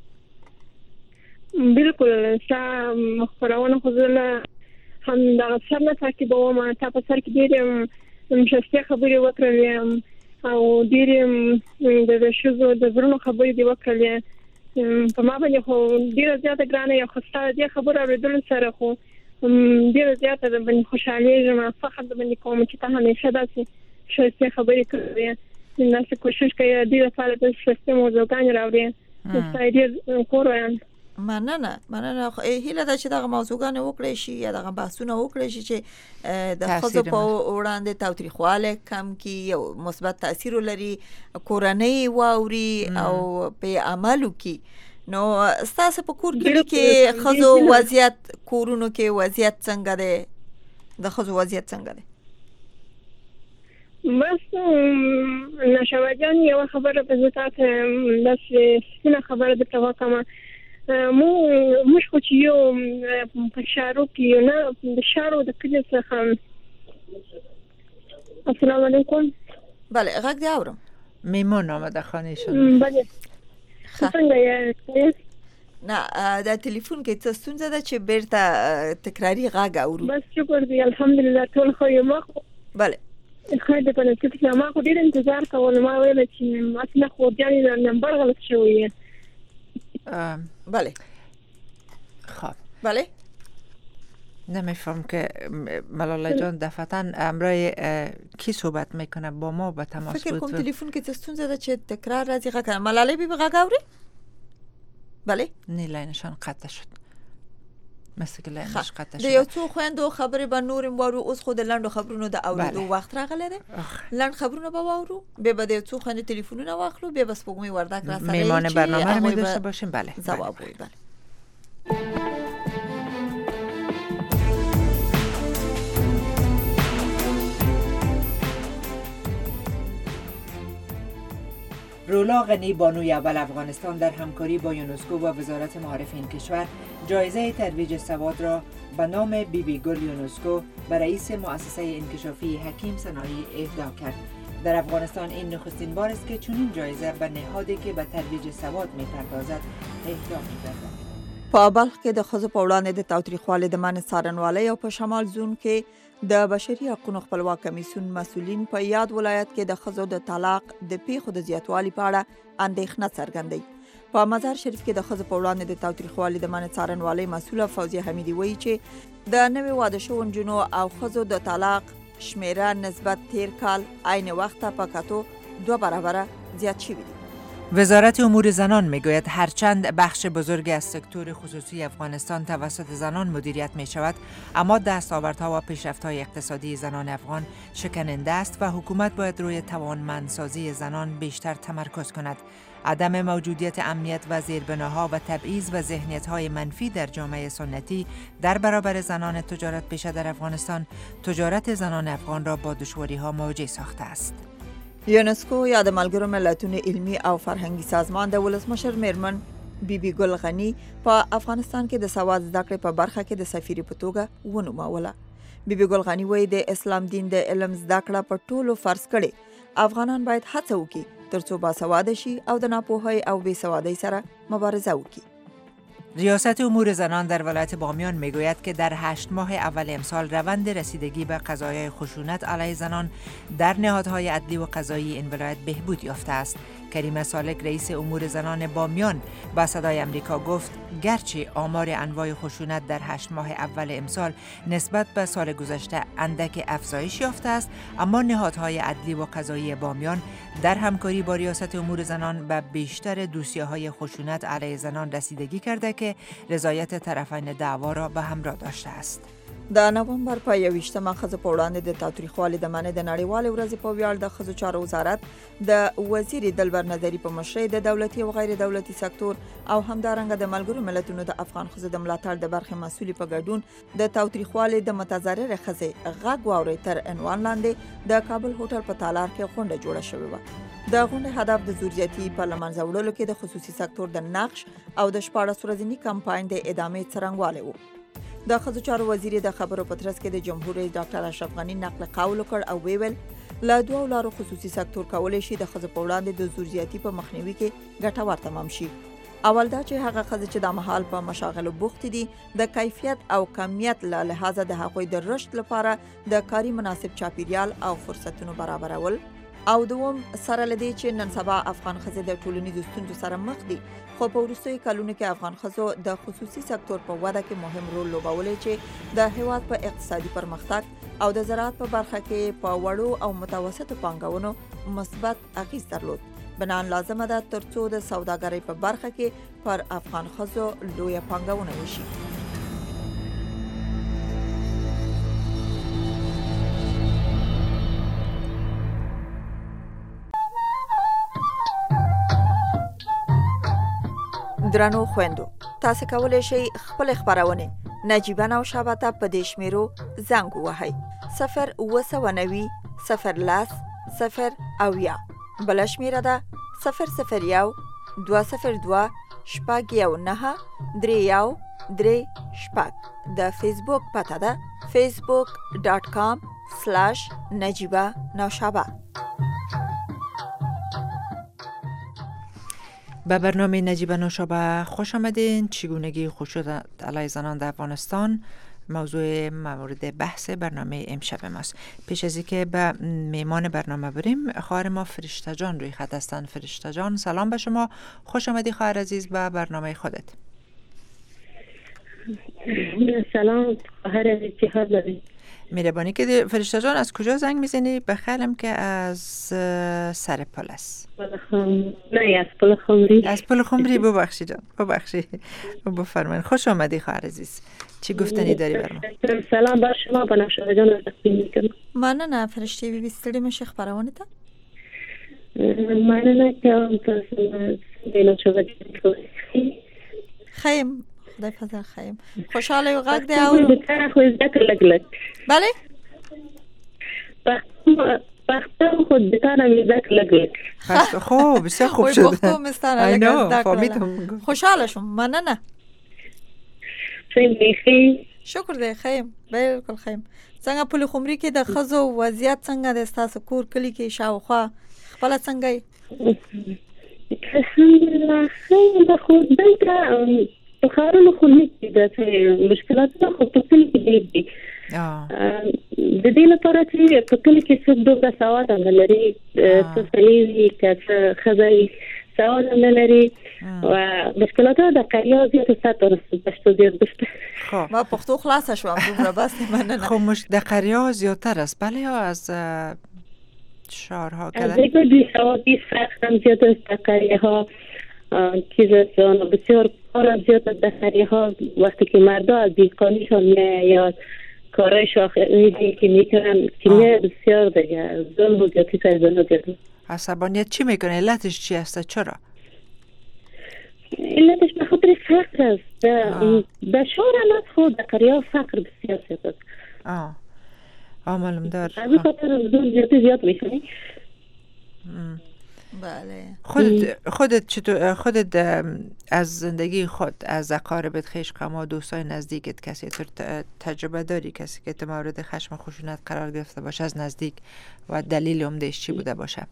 بالکل ستا خبرونه خو زه هم دغه سر نه تعقیبوم. تا په سر کې ډېرې مشسته خبرې وکړلې او ډېرې د ښځو د زړونو خبرې دې وکړلې. په ما باندې خو ډېره زیاته ګرانه یو خسته دې خبره اورېدلو سره خو ډېره زیاته د باندې خوشحالېږم فخر د باندې کوم چې ته همیشه داسې ښایستې خبرې کوې داسې کوشش کوې دې لپاره د ښایستې موضوعګانې راوړې ستا یې ډېر کور وایم. مننه مننه هیله ده چې دغه موضوعګانې وکړی شي یا دغه بحثونه وکړی شي چې د ښځو په وړاندې تاوتریخوالی کم کړي یو مثبت تاثیر ولري کورنۍ واوري او په عمل وکړي. نو ستاسو په کور کې ښځو وضعیت کورونو کې وضعیت څنګه دی د ښځو وضعیت څنګه دی؟ بس نشابه جان یو خبره په ذات داسې سپینه خبره درته وکړم. مو موږ خو چې یو په شارو کې یو نه د شارو د کلي څخه. السلام علیکم. بله غږ دی اورم. میمون آمده خانه شما. بله څنګه یې؟ نه د تلیفون کې څه ستونزه ده چې بیرته تکراری غږ اورو؟ بس شکر دی الحمدلله ټول خو یې ما خو بله خیر دی په نتیجه کې ما خو ډېر انتظار کول. ما ویل چې اصلا خو جانې نمبر غلط شوی. بله خب بله نمیفهم که ملاله جان دفعتاً امرای کی صحبت میکنه با ما به تماس بود؟ فکر کوم تلفن کې تستون زده چې تکرار راځي غږ کنه. ملاله بی غږ اوري؟ بله؟ نه لاینشان قطع شد. مثل که لاینش قطع شد. د یو څو خويندو خبرې به نورم وارو، اوس خو د لنډو خبرونو د اورېدو وخت راغلی دی. لنډ خبرونه به واورو، بیا به د یو څو خويندو تلفنونه واخلو، بیا به سپوږمۍ وردک را سره میمان برنامه رو می‌داشته باشیم. بله. جواب وي. بله. رولا غنی بانوی اول افغانستان در همکاری با یونسکو و وزارت معارف این کشور جایزه ترویج سواد را به نام بی بی گل یونسکو به رئیس مؤسسه انکشافی حکیم صناعی اهدا کرد. در افغانستان این نخستین بار است که چنین جایزه به نهادی که به ترویج سواد می‌پردازد اهدا می‌گردد. په بلخ کې د ښځو په وړاندې د تاوتریخوالي د منع څارنوالۍ او په شمال زون کې د بشري حقوقو خپلواک کمیسیون مسؤلین په یاد ولایت کې د ښځو د طلاق د پیښو د زیاتوالي په اړه اندېښنه څرګندوي. په مزار شریف کې د ښځو په وړاندې د تاوتریخوالي د منع څارنوالۍ مسؤله فوزیه حمیدي وایي چې د نوې واده شوو نجونو او ښځو د طلاق شمیره نسبت تیر کال عین وخت په کتو دو برابره زیات شوی دی. وزارت امور زنان میگوید هرچند بخش بزرگ از سکتور خصوصی افغانستان توسط زنان مدیریت می شود، اما دستاوردها و پیشرفت‌های اقتصادی زنان افغان شکننده است و حکومت باید روی توانمندسازی زنان بیشتر تمرکز کند. عدم موجودیت امنیت و زیربناها و تبعیض و ذهنیت‌های منفی در جامعه سنتی در برابر زنان تجارت پیشه در افغانستان، تجارت زنان افغان را با دشواری‌ها مواجه ساخته است. یونسکو یا د ملګرو ملتونو علمی او فرهنګي سازمان د ولسمشر میرمن بی بی ګل غنی په افغانستان کې د سواد زده کړې په برخه کې د سفیر په توګه ونوموله. بی بی ګل غنی وایي د اسلام دین د علم زده کړه په ټولو فرض کړي. افغانان باید هڅه وکړي ترڅو باسواده شي او د ناپوهۍ او بې سوادۍ سره مبارزه وکړي. ریاست امور زنان در ولایت بامیان میگوید که در هشت ماه اول امسال روند رسیدگی به قضایای خشونت علیه زنان در نهادهای عدلی و قضایی این ولایت بهبود یافته است. کریم سالک رئیس امور زنان بامیان با صدای امریکا گفت گرچه آمار انواع خشونت در هشت ماه اول امسال نسبت به سال گذشته اندک افزایش یافته است، اما نهادهای عدلی و قضایی بامیان در همکاری با ریاست امور زنان به بیشتر دوسیه‌های خشونت علیه زنان رسیدگی کرده که رضایت طرفین دعوا را به همراه داشته است. د نوامبر په یوویشتمه ښځو په وړاندې د تاوتریخوالي د منع د نړیوالې ورځې په ویاړ د ښځو چارو وزارت د وزیر دلبر نظري په مشرۍ د دولتي او غیر دولتي سکتور او همدارنګه د ملګرو ملتونو د افغان ښځو د ملاتړ د برخې مسؤلې په ګډون د تاوتریخوالي د متضررې ښځې غږ واورئ تر عنوان لاندې د کابل هوټل په تالار کې غونډه جوړه شوې وه. د غونډې هدف د زورزیاتي په له منځه وړلو کې د خصوصي سکتور د نقش او د شپاړس ورځني کمپاین د ادامې څرنګوالی و. د ښځو چارو وزیر د خبرو په ترڅ کې د جمهور رئیس ډاکټر اشرف غني نقل قول وکړ او ویل له دوه لارو خصوصي سکتور کولی شي د ښځو په وړاندې د زورزیاتي په مخنیوي کې ګټور تمام شي. اول دا چې هغه ښځې چې د مهال په مشاغلو بوخت دي د کیفیت او کمیت له لحاظه د هغوی د رشد لپاره د کاري مناسب چاپیریال او فرصتونو برابرول، او دوم سره لدی چې نن سبا افغان ښځې د ټولنیزو ستونزو سره مخ دي، خو په وروستیو کلونو کې افغان ښځو د خصوصي سکتور په وده کې مهم رول لوبولی چې د هیواد په اقتصادي پرمختګ او د زراعت په برخه کې په وړو او متوسطو پانګونو مثبت اغیز درلود. بنان لازمه ده ترڅو د سوداګرۍ په برخه کې پر افغان ښځو لویه پانګونه وشي. درنو خويندو، تاسو کولای شئ خپل خبرونه نجیبه نوشابه ته په دې شمیرو زنګ ووهئ: صفر اوه سوه نوي صفر لس صفر اویا. بله شمیره ده صفر صفر یو دوه صفر دوه شپږ یو نهه درې یو درې شپږ. د فیسبوک پته ده فیسبوک ډاټ کام سلاش نجیبه نوشابه. به برنامه نجیبه نوشابه خوش آمدین. چگونگی خشونت علیه زنان در افغانستان موضوع مورد بحث برنامه امشب ماست. پیش از اینکه به میمان برنامه بریم، خواهر ما فرشته جان روی خط هستند. فرشته جان سلام به شما، خوش آمدی خواهر عزیز به برنامه خودت. سلام خواهر چی حال داری؟ مهربانی که فرشته جان از کجا زنگ میزنی؟ بخیرم که از سر پل است. نه از پل خمری. از پل خمری. ببخشید جان ببخشید بفرمایید. خوش آمدی خواهر عزیز. چی گفتنی داری بر ما؟ سلام بر شما بنفشه جان تقدیم میکنم. مننه فرشته بی بی ستړي مشه خبرونه ته. مننه که تاسو بنفشه خیم خدای فضل خیم خوشحاله و غږ دی او بتره خو ذکر لګ لګ. بله پختو خود بتره می ذکر لګ لګ. خوب بسیار خوب شد. پختو مستانه لګ. خوشحاله شوم. مننه. څنګه شکر دی خیم بالکل خیم. څنګه پل خمری کې د خزو وضعیت څنګه د تاسو کور کلی کې شاوخوا خپل څنګه؟ الحمدلله خیر خو دلته په خارونو خو نه کېده مشکلات خو په کلی کې دي. د دې لپاره چې په کلی کې څه دوه سواد نه لري څه سلیزي که خزای سواد نه لري و مشکلات د قریا زیات ساتره پښتو زیات دشته. خب ما پښتو خلاص شوم دومره بس مننه. خب مش د قریا زیاتر است بله یا از شهرها کده؟ از دیگه بی سوادی سخت هم زیاد است در قریه ها. چیز بسیار کار زیاد است در قریه ها. وقتی که مردا از بیکانیشان یا کارهای شاخصی که میکنن که بسیار دیگه ظلم و زیادی سرزنه دیگه. عصبانیت چی میکنه؟ علتش چی است؟ چرا؟ علتش به خاطر فقر است. در شهر علت خود در قریه ها فقر بسیار زیاد است. آه آه معلوم دار. از این خاطر ظلم زیادی زیاد میکنی؟ بله. خودت خودت چطور خودت از زندگی خود از اقاربت خویش قما دوستای نزدیکت کسی تو تجربه داری کسی که تو مورد خشم و خشونت قرار گرفته باشه از نزدیک و دلیل عمدهش چی بوده باشه؟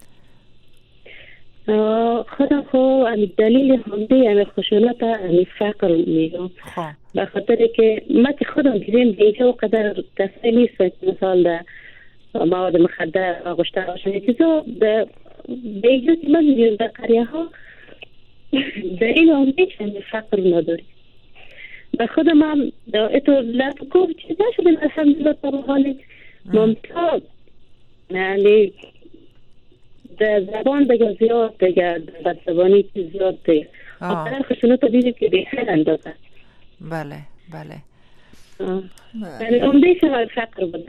خودم خو دلیل عمده امی خشونت امی فقر میگم. به خاطر که من که خودم دیدم دیگه و قدر دسته نیست مثال در مواد مخدر آغشتر آشانی چیزا به ایجاد من میدیم در قریه ها دلیل عمده که فقر نداری. به خودم هم اتو لطکو چیزا شدیم الحمدلله طبعا حالی ممتاز یعنی در زبان دیگه زیاد دیگه در زبانی که زیاد دیگه آخر خشونت رو دیدیم که بیخیر اندازه. بله بله یعنی عمده شما فقر بوده.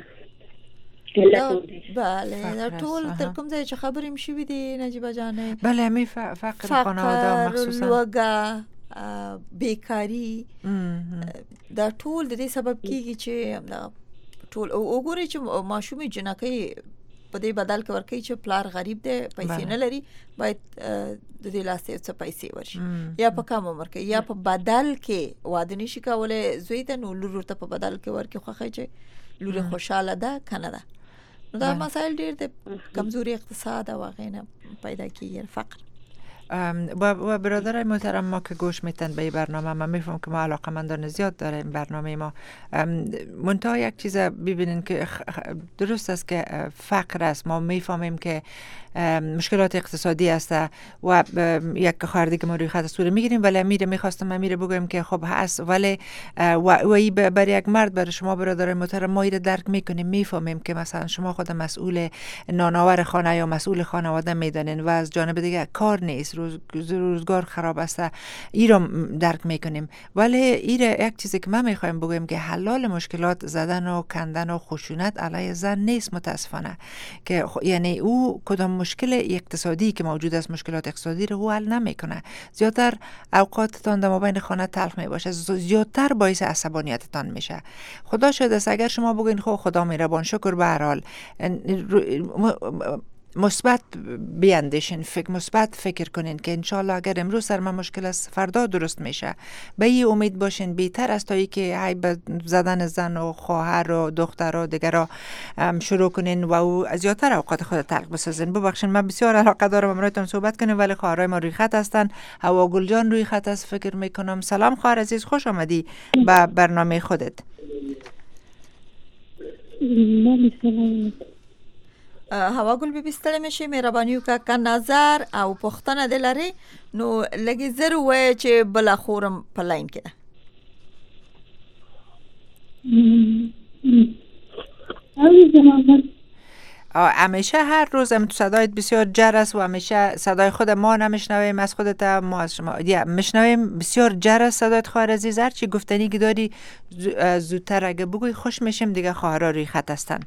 بله در طول تر کوم ځای چې خبرې مشي دي نجیبه جانې. بله همي فقر خانواده مخصوصا لوګه بیکاری دا ټول د دې سبب کیږي چې ټول وګوري چې ماشومې جنکې په دې بدل کې ورکې چې پلار غریب دی پیسې نه لري باید د دې لاسه څه پیسې ورشي یا په کم عمر کې یا په بدل کې واده نشي کولای زوی ته نو لور ته په بدل کې ورکې خوخه چې لور خوشاله ده کنه ده. دا مسائل ډېر د کمزوري اقتصاد او غیره پیدا کیږي فقر. و برادرای محترم ما که گوش میتن به این برنامه من میفهم که ما علاقمندان زیاد داره این برنامه ما منتها یک چیز ببینین که درست است که فقر است ما میفهمیم که مشکلات اقتصادی است و یک خواهر که ما روی خط سوره میگیریم ولی امیر میخواستم امیر بگویم که خب هست ولی و ای برای یک مرد برای شما برادرای محترم ما ایره درک میکنیم میفهمیم که مثلا شما خود مسئول نانآور خانه یا مسئول خانواده میدانین و از جانب دیگه کار نیست روز روزگار خراب است ایرا درک میکنیم ولی ایره یک چیزی که ما میخوایم بگویم که حلال مشکلات زدن و کندن و خشونت علیه زن نیست متاسفانه که یعنی او کدام مشکل اقتصادی که موجود است مشکلات اقتصادی رو حل نمیکنه زیادتر اوقاتتان در مابین خانه تلخ می باشه زیادتر باعث عصبانیتتان میشه. خدا شاید است اگر شما بگین خب خدا مهربان شکر به هر حال مثبت بیاندیشین فکر مثبت فکر کنین که انشالله اگر امروز سر من مشکل است فردا درست میشه به این امید باشین بیتر از تایی که هی به زدن زن و خواهر و دختر و دیگر را شروع کنین و او زیادتر اوقات خود تلخ بسازین. ببخشید من بسیار علاقه دارم امروزتون صحبت کنیم ولی خواهرای ما روی خط هستن. هوا گل جان روی خط است فکر میکنم. سلام خواهر عزیز خوش آمدی به برنامه خودت. هوا ګل به ستړی مشي مهرباني وکړه که نظر او پوښتنه دې لري نو لږې زر ووایه چې بله خورم په لاین کې ده. همیشه هر روز هم تو صدایت بسیار جرس و همیشه صدای خود ما نمیشنویم از خودت، ما از شما یا میشنویم بسیار جرس صدایت. خواهر عزیز هرچی گفتنی که داری زودتر اگه بگوی خوش میشیم دیگه. خواهرها روی خط هستن.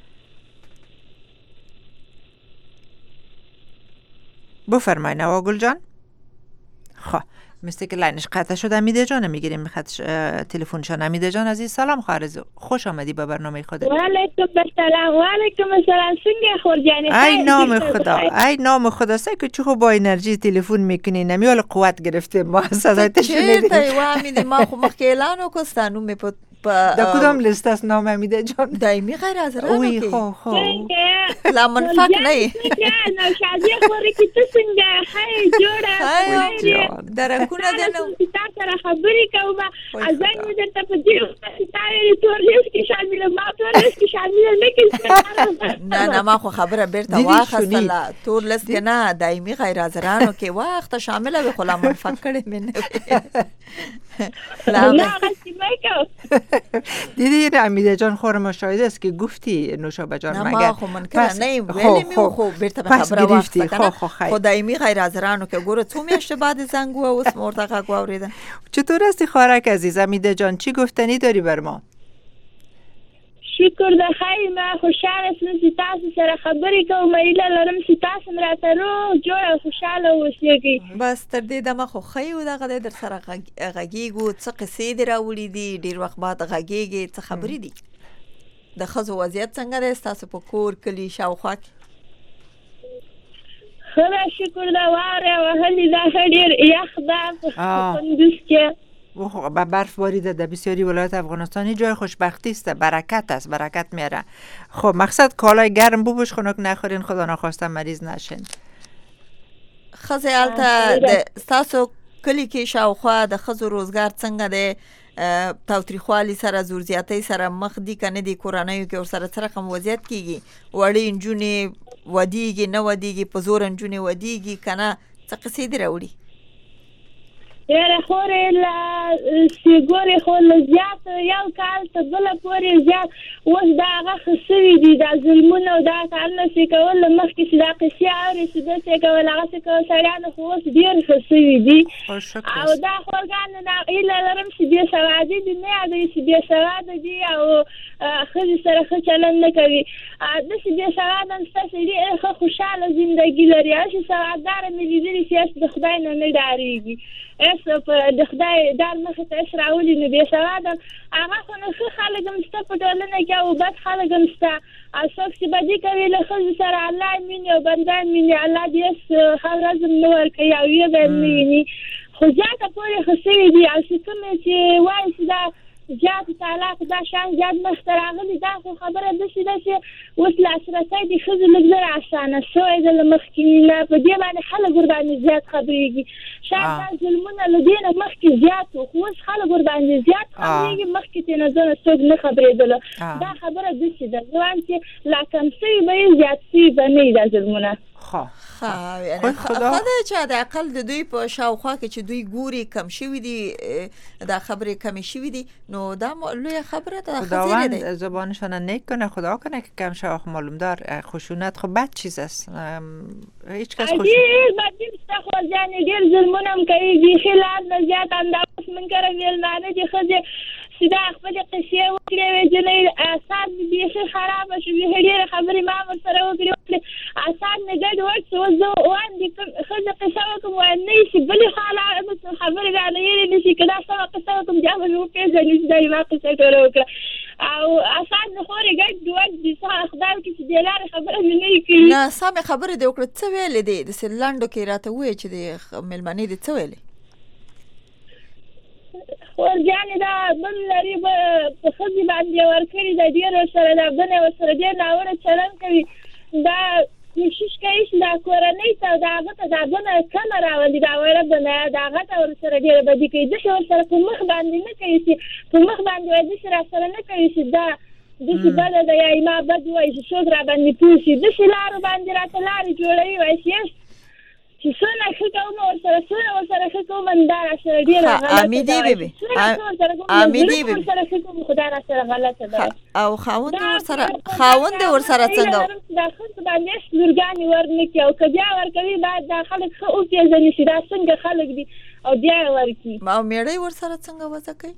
بفرمایید نواگل جان. خب مثل که لاینش قطع شده. امیده جان میگیریم میخواد تلفنشان. امیده جان عزیز سلام خواهر عزیز، خوش آمدی به برنامه خودت. و علیکم السلام. و علیکم السلام. سنگ خورجانی ای نام خدا، ای نام خدا سه که چخو با انرژی تلفن میکنی نمیال قوت گرفته ما صدایت شنیدیم. چه و امیده ما خو مخ اعلان وکستانو می په دا کدام لیست است نام امیده جان؟ دایمی غیر از رانو اوی کی خو خو لا منفق نه نو شادی خوري کی ته څنګه هاي جوړه هاي درکونه دنو تاسو سره خبرې کوم. ازاي مې درته په دې ستاره تورلیس کې شامل ما تورلیس کې شامل نه کیږي. نه نه ما خو خبره بیرته واخصله تورلیس کې نه دایمی غیر از رانو کې وخت شامل به خلا منفق کړي مې نه نه غسی میکو. دیدی امیده جان خور مشاهده است که گفتی نوشابه جان مگه ما خو من کنه نه ولی می خو بیرته به خبره گرفتی. خو خو خیر خدایمی غیر از رانو که ګوره څو میاشتې بعد زنګ و اوس مرتقا غوریدم. چطور هستی خواهرک عزیز؟ امیده جان چی گفتنی داری بر ما؟ شکر د خیر. ما خوشاله سم چې تاسو سره خبرې کوم. ایله لرم چې تاسو مراته روغ جوړ او خوشاله اوسئ. بس تر دې دمه خو خی و دغه در سره غږیږو. څه قصې دی راوړي دي ډیر وخت بعد غږیږي. څه خبرې دي؟ د ښځو وضعیت څنګه دی ستاسو په کور کلي شاوخوا کې؟ خدا شکر دا واره وهلې دا ډیر یخ ده په کندوز کې. و برف باریده در بسیاری ولایت افغانستانی جای خوشبختی است، برکت است، برکت میاره. خب مقصد کالای گرم بپوش خنک نخورین خدا نخواسته مریض نشین. خزه الته د تاسو کلی کې شاوخوا د خزو روزګار څنګه دی؟ تاوتریخوالي سره زور زیاتۍ سره مخ دي کنه دي کورانیو کې ور سره سره کوم وضعیت کیږي؟ وړي انجونې ودیږي نه ودیږي په زور انجونې ودیږي کنه څه قصې دی راوړي؟ یاره خورې لا سیګورې خو زیات یو کال ته بل پورې زیات اوس دا هغه خسوي دي دا ظلمونه او دا کارونه چې کول مخکې چې دا قصې اورې چې داسې کول هغه چې کول سړیانو خو اوس ډېر خسوي دي او دا خورګانې نه ایله لرم چې بې سوادي دي نه یادوي چې بې سواده دي او ښځې سره ښه چلند نه کوي. داسې بې سواده شته چې ډېر ښه خوشحاله زندګي لري. هسې سوادداره مې لیدلي چې هسې د خدای نه نه ډارېږي. اس په د خدای دار مخې ته اس راولي نو بې سواده هغه خو نو ښه خلک هم شته په ټولنه کې او بد خلک هم شته. او څوک چې بدي کوي له ښځو سره الله یې مینې او بندیان مینې. الله دې اس ښه ورځ هم نه ورکوي او یې به یې نه ویني. خو زیاته پورې ښه شوي دي او چې کومې چې وایي چې دا زیات طلاق دا شان زیات مخته راغلي دا خو خبره داسې ده چې اوس لاسرسی د ښځو لږ زر اسانه شوی ده له مخکې نه. په دې باندې خلک ورباندې زیات خبرېږي. شاید دا ظلمونه له دې نه مخکې زیات وو خو اوس خلک ورباندې زیات خبرېږي. مخکې ترې نه زه څوک نه خبرېدله. دا خبره داسې ده ځوان چې لا کم شوي به یې زیات شوي به نه وي دا ظلمونه. خب خو خدا چې د عقل د دوی په شاوخوا کې چې دوی ګوري کم شوي دي دا خبرې کمی شوي دي نو دا لویه خبره ده. خداوند زبانشان نیک کنه خدا کنه که کم شاوخ معلوم دار. خشونت خب بد چیز است. هیچ کس خشونت بد نیست. خو ځان ډېر ظلمونه هم کوي. بیخي لا نه زیات انداز منکره ویلمانه دي ښځې چې دا خپلې قصې وکړې وې جنۍ اعصاب مې بیخي خرابه شو. بیخي ډېرې خبرې ما ورسره وکړې وکړې اعصاب مې ګډ وډ شو. اوس زه وایم د ښځې قصه وکړم وایم نه شي بلې خوا خبرې رانه هېرې نه شي که دا سمه قصه وکړم بیا به مې وپېژني چې دا یې ما قصه ټوله وکړه او اعصاب مې خورې ګډ وډ دي. خدای وکړي چې دې لارې خبره مې نه وي کړي. نه سمې خبرې دې وکړه. څه ویلې دې داسې لنډو کې راته ووایې چې د مېلمنې دې څه ویلې؟ ورجانې دا بن لري په ښځې باندې ورکړي ده ډېر ورسره دا بنې ورسره ډېر ناوړه چلند کوي. دا کوشش کوي چې دا کورنۍ ته د هغه ته دا بنه کمه راولي. دا وړه بنه د هغه ته ورسره ډېره بدي کوي. داسې ورسره په مخ باندې نه کوي چې په مخ باندې وایي داسې راسره نه کوي چې دا داسې بده ده یا ما بد وایي چې څوک را باندې پوه شي. داسې لارو باندې راته لارې جوړوي وایي چې چې څونه ښه کوم ورسره څونه ورسره ښه کوم دا راسره ډېره غلطه ده. امیدي بیبي امیدي بیبي ورسره ښه کوم خو دا راسره غلطه ده. او خاوند ورسره خاوند ورسره څنګه دا ښځه باندې لورګانې ورنکړي او که بیا ورکوي باید دا خلک ښه وپېژني چې دا څنګه خلک دي او بیا یې ورکړي. او مېړی ورسره څنګه وضع کوي؟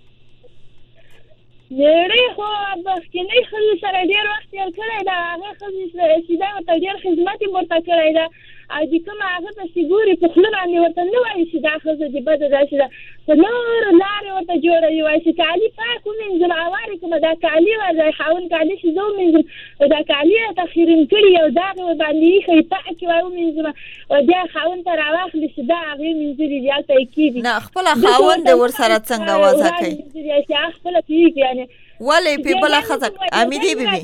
مېړی خو مخکینۍ ښځې سره ډېر وخت تېر کړی ده. هغه ښځې چې دا ورته ډېر خدمت یې ورته کړی ده او د کومه هغه پسې ګوري په خوله باندې ورته نه وایي چې دا ښځه دې بده ده چې ده په نورو لارې ورته جوړوي. وایي چې کالي پاک ومینځم هوارې کړم دا کالي وه د خاوند کالي چې زه ومینځم دا کالي یې راته خیرن کړي او داغې ورباندې ایښی پاکې وایي ومینځم او بیا خاوند ته راواخلي چې دا هغې مینځلي دي هلته یې کېږي. نه خپله خاوند دې ورسره څنګه وضع کوي؟ چې هغه خپله پوهېږي یعنې ولې په بله ښځه امیدي بیبي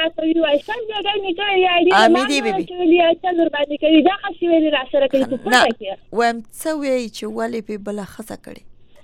امیدي بیبي نه وایم څه وایي چې ولې په بله ښځه کړې؟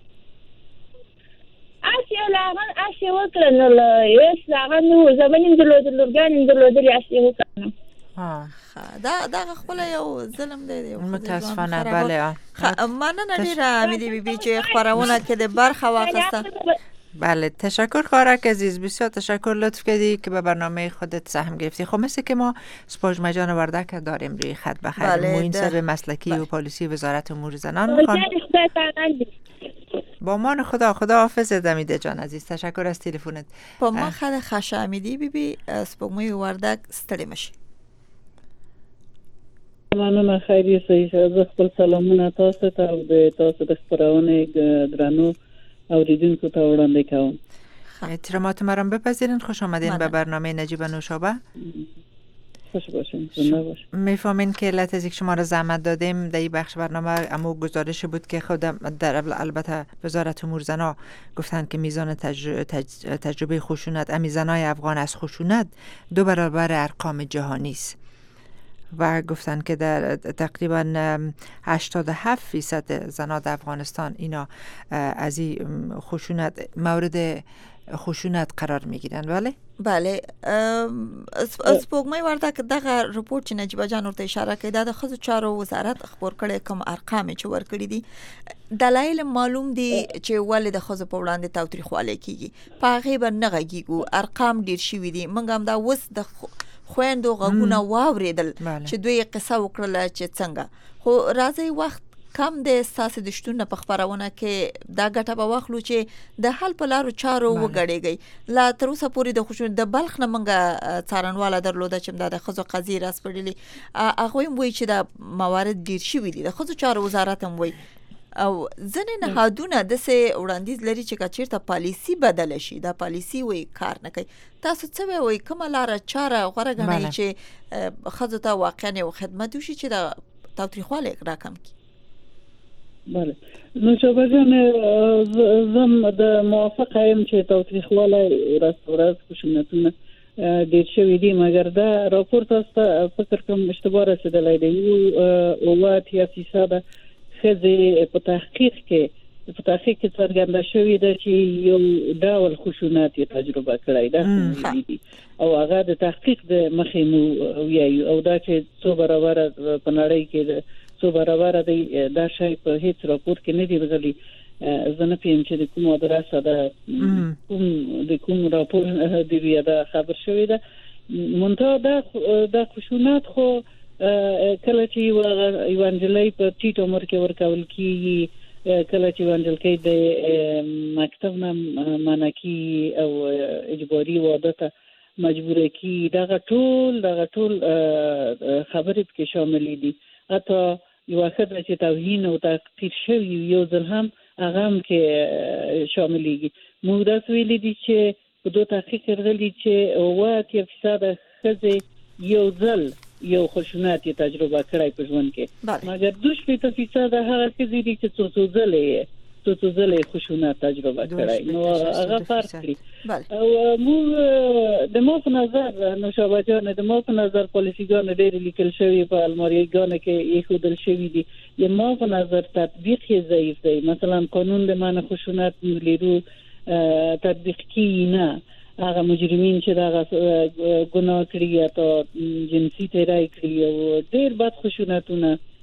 اسی لاغن اسی وکړه نو یوس لاغن نو زمونږ د لورګانې د لودلې اسی وکړه. ها دا دا خپل یو ظلم دی. متاسفانه بله. مننه ډیره امیدي بیبي چې خبرونه کې د برخه واخسته. بله تشکر خارک عزیز، بسیار تشکر، لطف کردی که به برنامه خودت سهم گرفتی. خب مثل که ما سپاجمه جان وردک داریم روی خط بخیر. بله معین صاحب مسلکی بله. و پالیسی وزارت امور زنان میخوان با مان خدا خدا حافظ دمیده جان عزیز. تشکر از تلفنت. با ما خد خش امیدی بی بی سپاجمه وردک ستړي مشي. مننه خیریه صحیح. از خپل سلامونه تاسو ته او د تاسو د خبرونه درنو اوریدونکو ته وړاندې کوم. احترامات مرام بپذیرین. خوش آمدین به برنامه نجیب نوشابه. خوش باشین. زنده باشین. میفهمین که علت از اینکه شما را زحمت دادیم در این بخش برنامه اما گزارش بود که خود در البته وزارت امور زنا گفتن که میزان تج... تج... تجربه خشونت امی زنای افغان از خشونت دو برابر ارقام جهانی است و گفتن که در تقریبا هشتاد و هفت فیصد زنان در افغانستان اینا از این خشونت مورد خشونت قرار میگیرن. بله بله سپوږمۍ وردک دغه رپورت چې نجیبه جان ورته اشاره کړې د ښځو چارو وزارت خبر کړي کوم ارقام چې ورکړي دي دلایل معلوم دي چې ولې د ښځو په وړاندې تاوتریخوالی کیږي په هغې به نه غږیږو. ارقام ډیر شوي دي. موږ هم دا اوس د خویندو غږونه واورېدل چې دوی قصه وکړله چې څنګه خو راځي وخت کم د ستاسو د شتون په خبرونه کې دا ګټه به واخلو چې د حل په لارو چارو وګړېږي. لا تر اوسه پورې د خشونت د بلخ نه منګه څارنواله درلوده چې دا د ښځو قضیې راسپړلې هغوی هم وایي چې دا موارد ډیر شوي دي. د ښځو چارو وزارت هم وایي او ځینې نهادونه داسې وړاندیز لري چې که چېرته پالیسي بدله شي دا پالیسي وایي کار نه کوي. تاسو څه وایئ کومه لاره چاره غوره ګڼئ چې ښځو ته واقعا یو خدمت وشي چې د تاوتریخوالی راکم کړي؟ بله نوشابه جان زم د موافقه یم چې تاوتریخوالی ورځ په ورځ خشونتونه ډېر شوي دي مګر دا راپور تاسو ته فکر کوم اشتباه رسېدلی دی. اووه اتیا فیصده ښځې په تحقیق کې په تحقیق کې څرګنده شوې ده چې یو ډول خشونت یې تجربه کړی ده او هغه د تحقیق د مخې مو ویایو او دا چې څو برابره په نړۍ کې څو برابره دی دا شی په هیڅ راپور کې نه دی راغلی. زه نه پوهیم چې د کوم ادرسه ده کوم د کوم راپور دی بیا دا خبر شوې ده. منتها دا د خشونت خو کله چې یو نجلۍ په ټیټ عمر کې ورکول کېږي کله چې یو نجلۍ د مکتب نه منع کېږي او اجباري واده ته مجبوره کېږي دغه ټول دغه ټول خبرې پکې شاملې دي. حتی یو ښځه چې توهین او تحقیر شوي یو ځل هم هغه هم کې شاملېږي. موږ داسې ویلي دي چې په دوه تحقیق راغلي چې اووه اتیا فیصده ښځې یو ځل یو خشونت یې تجربه کړی په ژوند کې مګر دوه شپېته فیصده هغه ښځې دي چې څو څو ځلې څو څو ځلې خشونت تجربه کړی نو هغه فرق کړي. او موږ د ما په نظر نوشابه جان د ما په نظر پالیسیګانې ډېرې لیکل شوي په الماریګانو کې ایښودل شوي دي. د ما په نظر تطبیق یې ضعیف دی. مثلا قانون د منع خشونت لیرو تطبیق کیږي نه. هغه مجرمین چې دا ګناه کړی یا ته جنسي تیرای کړی او ډېر بد خشونتونه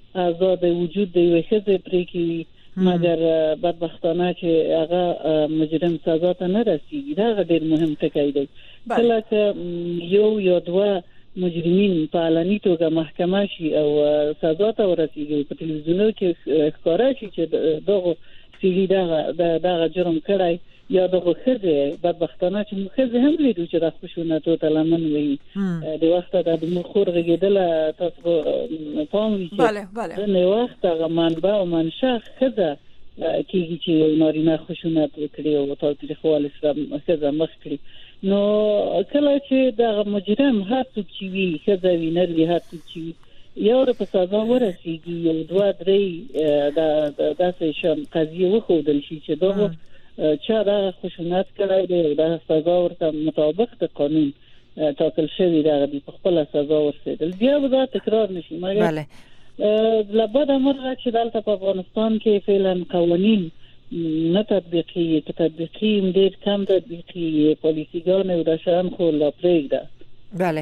آزاد وجود دی وخزه پرې کی مګر بدبختانه چې هغه مجرم سزا ته نه رسیږي. دا ډېر مهم ټکی دی. کله چې یو یا دوه مجرمین په علني توګه محکمه شي او سزا ته ورسیږي په تلویزیونونو کې ښکاره شي چې دغه سړي دغه دغه جرم کړی یا دغه خزه بدبختانه چې خزه هم لیدو چې د خشونت او تلمن وي د وخت د مخور غېدل تاسو پام وي. بله بله د نو وخت هغه منبع او منشأ خزه کیږي چې نارینه خشونت وکړي او تاوتریخوالي سره خزه مخ کړي. نو کله چې د مجرم هر څه چې وي خزه وینر وي هر څه چې یو د سزا ورسیږي یو دوه درې د داسې شم قضیه وخودل شي چې دغه چا دا خشونت کړی دی دا سزا ورته مطابق د قانون ټاکل شوی دی په خپل سزا ورسېدل بیا به دا تکرار نشي. بله لبد امر چې دلته په افغانستان کې فعلا قوانین نه تطبیقي تطبیقي ډېر کم تطبیقي پالیسیګان او د شان خو لا پرېږده. بله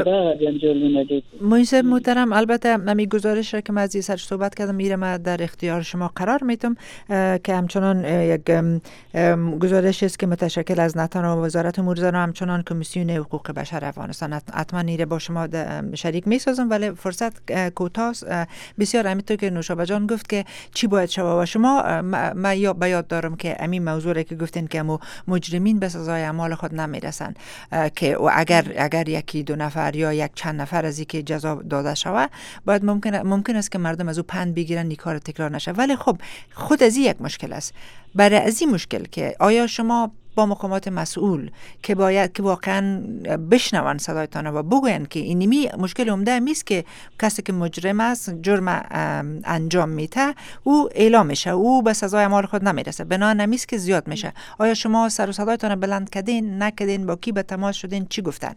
محیط محترم البته من گزارش را که من از این سر صحبت کردم میره من در اختیار شما قرار میتم که همچنان یک گزارش است که متشکل از نه تنها وزارت امور زن و همچنان کمیسیون حقوق بشر افغانستان حتما نیره با شما شریک میسازم ولی فرصت کوتاه بسیار همینطور که نوشابه جان گفت که چی باید شما و شما من یا بیاد دارم که همین موضوع را که گفتین که مجرمین به سزای اعمال خود نمیرسن که اگر اگر یکی دو نفر یا یک چند نفر از اینکه جزا داده شود باید ممکن ممکن است که مردم از او پند بگیرن این کار تکرار نشه. ولی خب خود از این یک مشکل است. برای از این مشکل که آیا شما با مقامات مسئول که باید که واقعا بشنون صدایتان و بگوین که اینمی مشکل عمده میست که کسی که مجرم است جرم انجام میده او اعلام میشه او به سزای اعمال خود نمیرسه بنا نمیست که زیاد میشه. آیا شما سر و صدایتان بلند کردین نکردین با کی به تماس شدین چی گفتن؟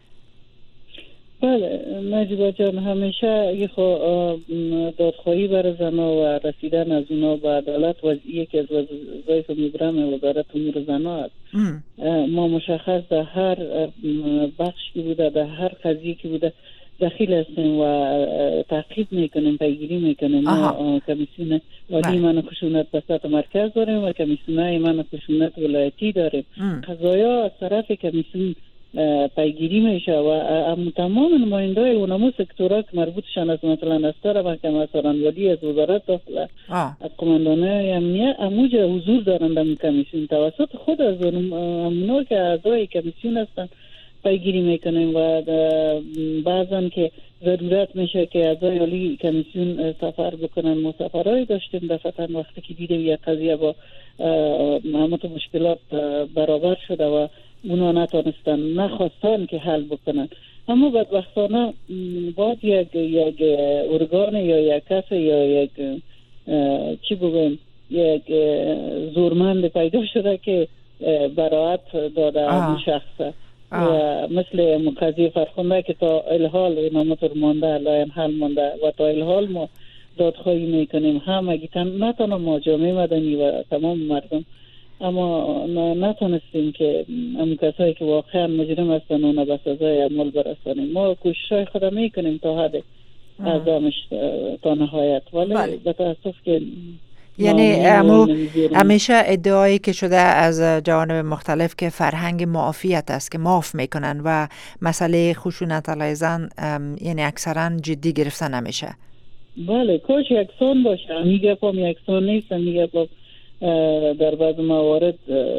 بله نجیبه جان همیشه یه دادخواهی برای زنها و رسیدن از اونا به عدالت و یکی از وظایف مبرم وزارت امور زنها است. ما مشخص در هر بخش که بوده در هر قضیه که بوده دخیل هستیم و تعقیب میکنیم پیگیری میکنیم. ما کمیسیون عالی من خشونت به سطح مرکز داریم و کمیسیون من خشونت ولایتی داریم. قضایا از طرف کمیسیون پیگیری میشه و تمام نمایندای اونمو سکتورها که مربوطشان از مثلا استار محکمه سرانوادی از وزارت داخله از قماندانه امنیت اموجه حضور دارند در کمیسیون توسط خود از امونا که اعضای کمیسیون هستن پیگیری میکنیم و بعضن که ضرورت میشه که اعضای عالی کمیسیون سفر بکنن. ما سفرهایی داشتیم دفعتا وقتی که دیدیم یک قضیه با همه مشکلات برابر شده و اونا نتونستن نخواستن که حل بکنن اما بدبختانه باید یک یک ارگان یا یک کس یا یک چی بگویم یک زورمند پیدا شده که براعت داده اون شخص مثل قضیه فرخنده که تا الحال نامطور مانده لاین حل مانده و تا الحال ما دادخواهی میکنیم هم اگه نه تنها ما جامعه مدنی و تمام مردم اما نتونستیم که اون کسایی که واقعا مجرم هستن اونا به سزای اعمال برسانیم. ما کوششای خود میکنیم تا حد اعظمش تا نهایت ولی به تاسف که یعنی امو همیشه ادعایی که شده از جوانب مختلف که فرهنگ معافیت است که معاف میکنن و مسئله خشونت علیه زن یعنی اکثرا جدی گرفته نمیشه. بله کاش یکسان باشه. میگه پام یکسان نیست. میگه پام در بعض موارد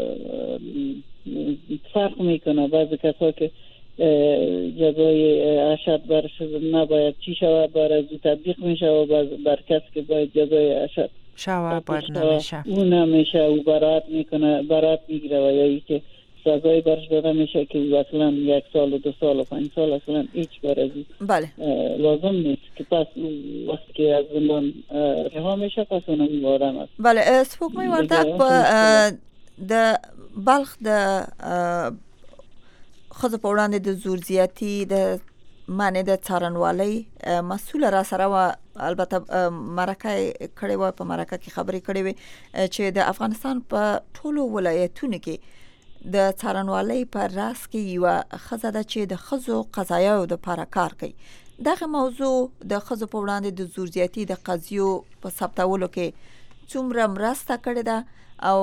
فرق میکنه. بعضی کسا که جزای اشد برش نباید چی شود برای زو تطبیق میشه و بر کس که باید جزای اشد شود باید نمیشه اون نمیشه او برات میکنه برات میگیره و یا ای که سزای برش داده میشه که اصلا یک سال و دو سال و پنج سال اصلا هیچ برای بله لازم نیست که پس وقتی که از زندان رها میشه پس اونم آدم است. بله سپوږمۍ وردک د بلخ د ښځو په وړاندې د زور زیاتي د معنی د څارنوالۍ مسؤل را سره و البته مرکه کړي و په مرکه کې خبرې کړي وي چې د افغانستان په ټولو ولایتونو کې د څارنوالۍ په راس کې یو ښځه ده چې د ښځو قضایاو د لپاره کار کوي. دغه موضوع د ښځو په وړاندې د زور زیاتي د قضیو په ثبتولو کې څومره مرسته کړې ده او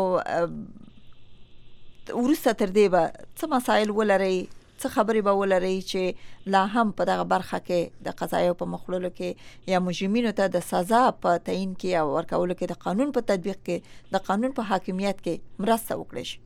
وروسته تر دې به څه مسایل ولرئ، څه خبرې به ولرئ چې لا هم په دغه برخه کې د قضایو په مخلولو کې یا مجرمینو ته د سزا په تعیین کې او ورکولو کې د قانون په تطبیق کې د قانون په حاکمیت کې مرسته وکړي شي؟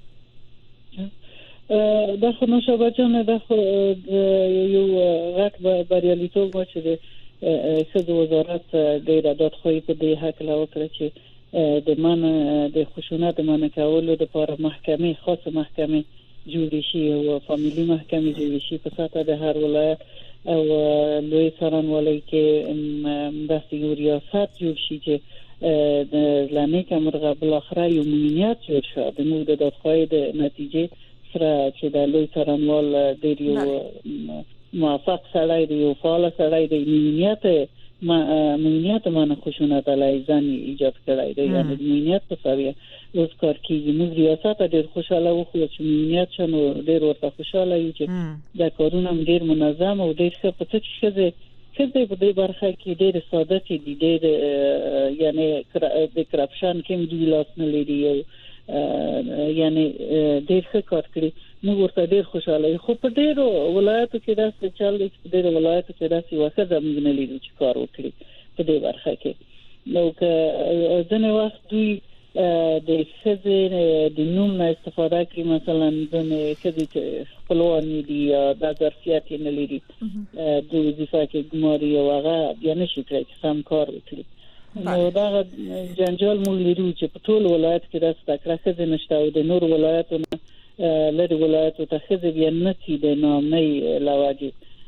دا خو نوشابه جان دا خو یو غټ بریالیتوب و چې د ښځو وزارت ډېره دادخواهي په دې هکله وکړه چې د منع د خشونت منع کولو لپاره محکمې خاصه محکمې جوړې شي او فامیلي محکمې جوړې شي په سطح د هر ولایت او لوی څارنوالۍ کې داسې یو ریاست جوړ شي چې د لنیکه مرغه بالاخره یو مؤمنیت جوړ شو د موږ د دادخواهي د نتیجې سره چې د لوی څارنوال ډېر یو موفق سړی دی، یو فعال سړی دی، مؤمنیت ما مؤمنیت مانه خشونت علیه زن ایجاد کړی دی، یعنی مؤمنیت په ساویه اوس کار کیږي. موږ ریاست ډېر خوشاله وو خو چې مؤمنیت شنو ډېر ورته خوشاله یو چې دا کارونه ډېر منظم او ډېر ښه په څه چې ښځې ښځې په دې برخه کې ډېر صادق دي، ډېر یعنی د کرپشن کې دوی لاس نه لري او یعنی ډېر ښه کار کړی. موږ ورته ډېر خوشاله یو، خو په ډېرو ولایتو کې داسې چل دی چې په ډېرو ولایتو کې داسې یوه ښځه موږ نه لرو چې کار وکړي په دې برخه کې. نو که ځینې وخت دوی د ښځې د نوم نه استفاده کړي، مثلا ځینې ښځې چې خپلوانې دي یا دا ظرفیت یې نه لري د وظیفه کې ګماري او هغه بیا نشي کړی چې سم کار وکړي. نو دغه جنجال موږ لرو چې په ټول ولایت کې داسې تکړه ښځې نشته او د نورو ولایتو نه لري ولایتو ته ښځې بیا نه څي د ناامنۍ له وجې.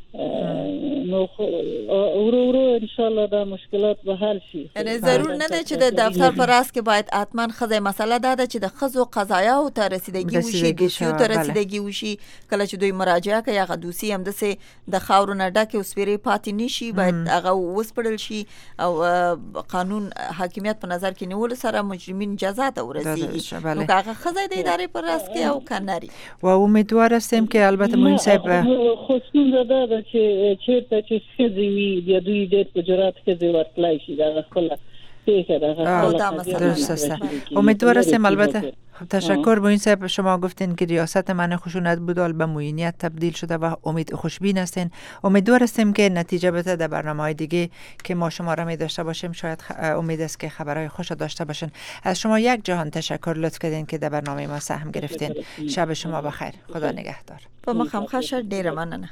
نو ورو ورو ان شاء الله دا مشکلات به حل شي. یعنی ضرور نه ده چې د دفتر پر راس کې باید حتما ښځې، مسله دا ده چې د ښځو قضایاو ته رسیدګي وشي، دوسیو ته رسیدګي وشي. کله چې دوی مراجعه کوي هغه دوسی هم دسه د خاورو نه ډکه وسپیری پاتې نشي، باید هغه وسپړل شي او قانون حاکمیت په نظر کې نیول سره مجرمین جزا ته ورسیږي. نو هغه ښځې د ادارې پر راس کې او کناري و امیدوار هستیم که البته موین صاحب خصوصا دا چې چیرته چې ښځې وي بیا دوی ډېر په جرات ښځې ورتلای شي دا خپل پیښه ده. درست است. امیدوار هستیم. البته تشکر موین صاحب، شما گفتین که ریاست منع خشونت بودال به معینیت تبدیل شده و امید خوشبین هستین. امیدوار هستیم که نتیجه بده در برنامه‌های دیگه که ما شما را می داشته باشیم. شاید خ... امید است که خبرهای خوش داشته باشین. از شما یک جهان تشکر لطف کردین که در برنامه ما سهم گرفتین. شب شما بخیر. خدا نگهدار. با ما خمخشه ډیره مننه.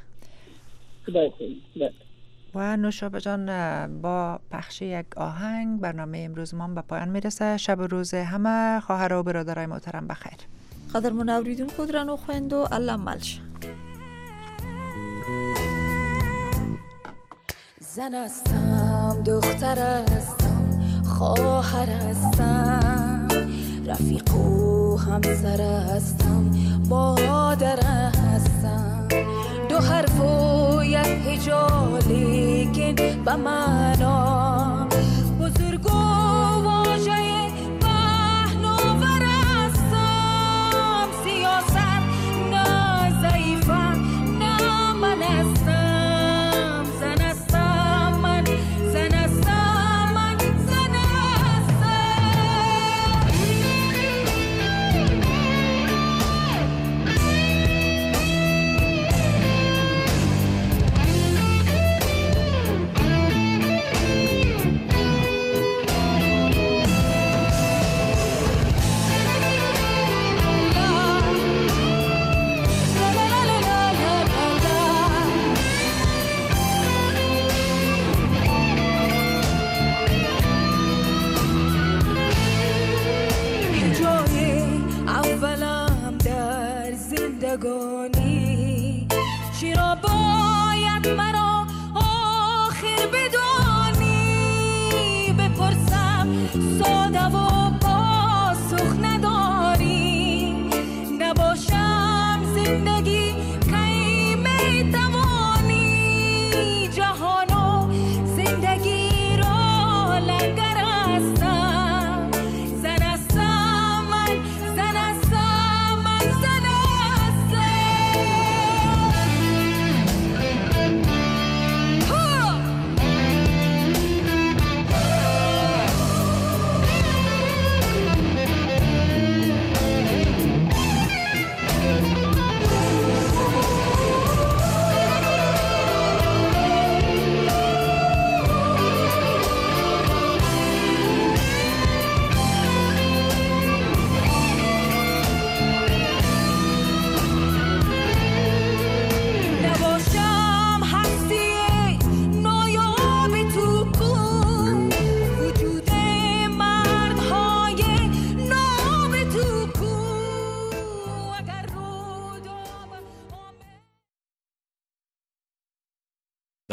و نوشابه جان، با پخش یک آهنگ برنامه امروز ما به پایان میرسه. شب و روز همه خواهر و برادرای محترم بخیر. قدرمن اوریدونکو درنو خویندو، الله ملش. زن هستم، دختر هستم، خواهر هستم، رفیق و همسر هستم، مادر هستم. دو حرف و یک هجا لیکن به من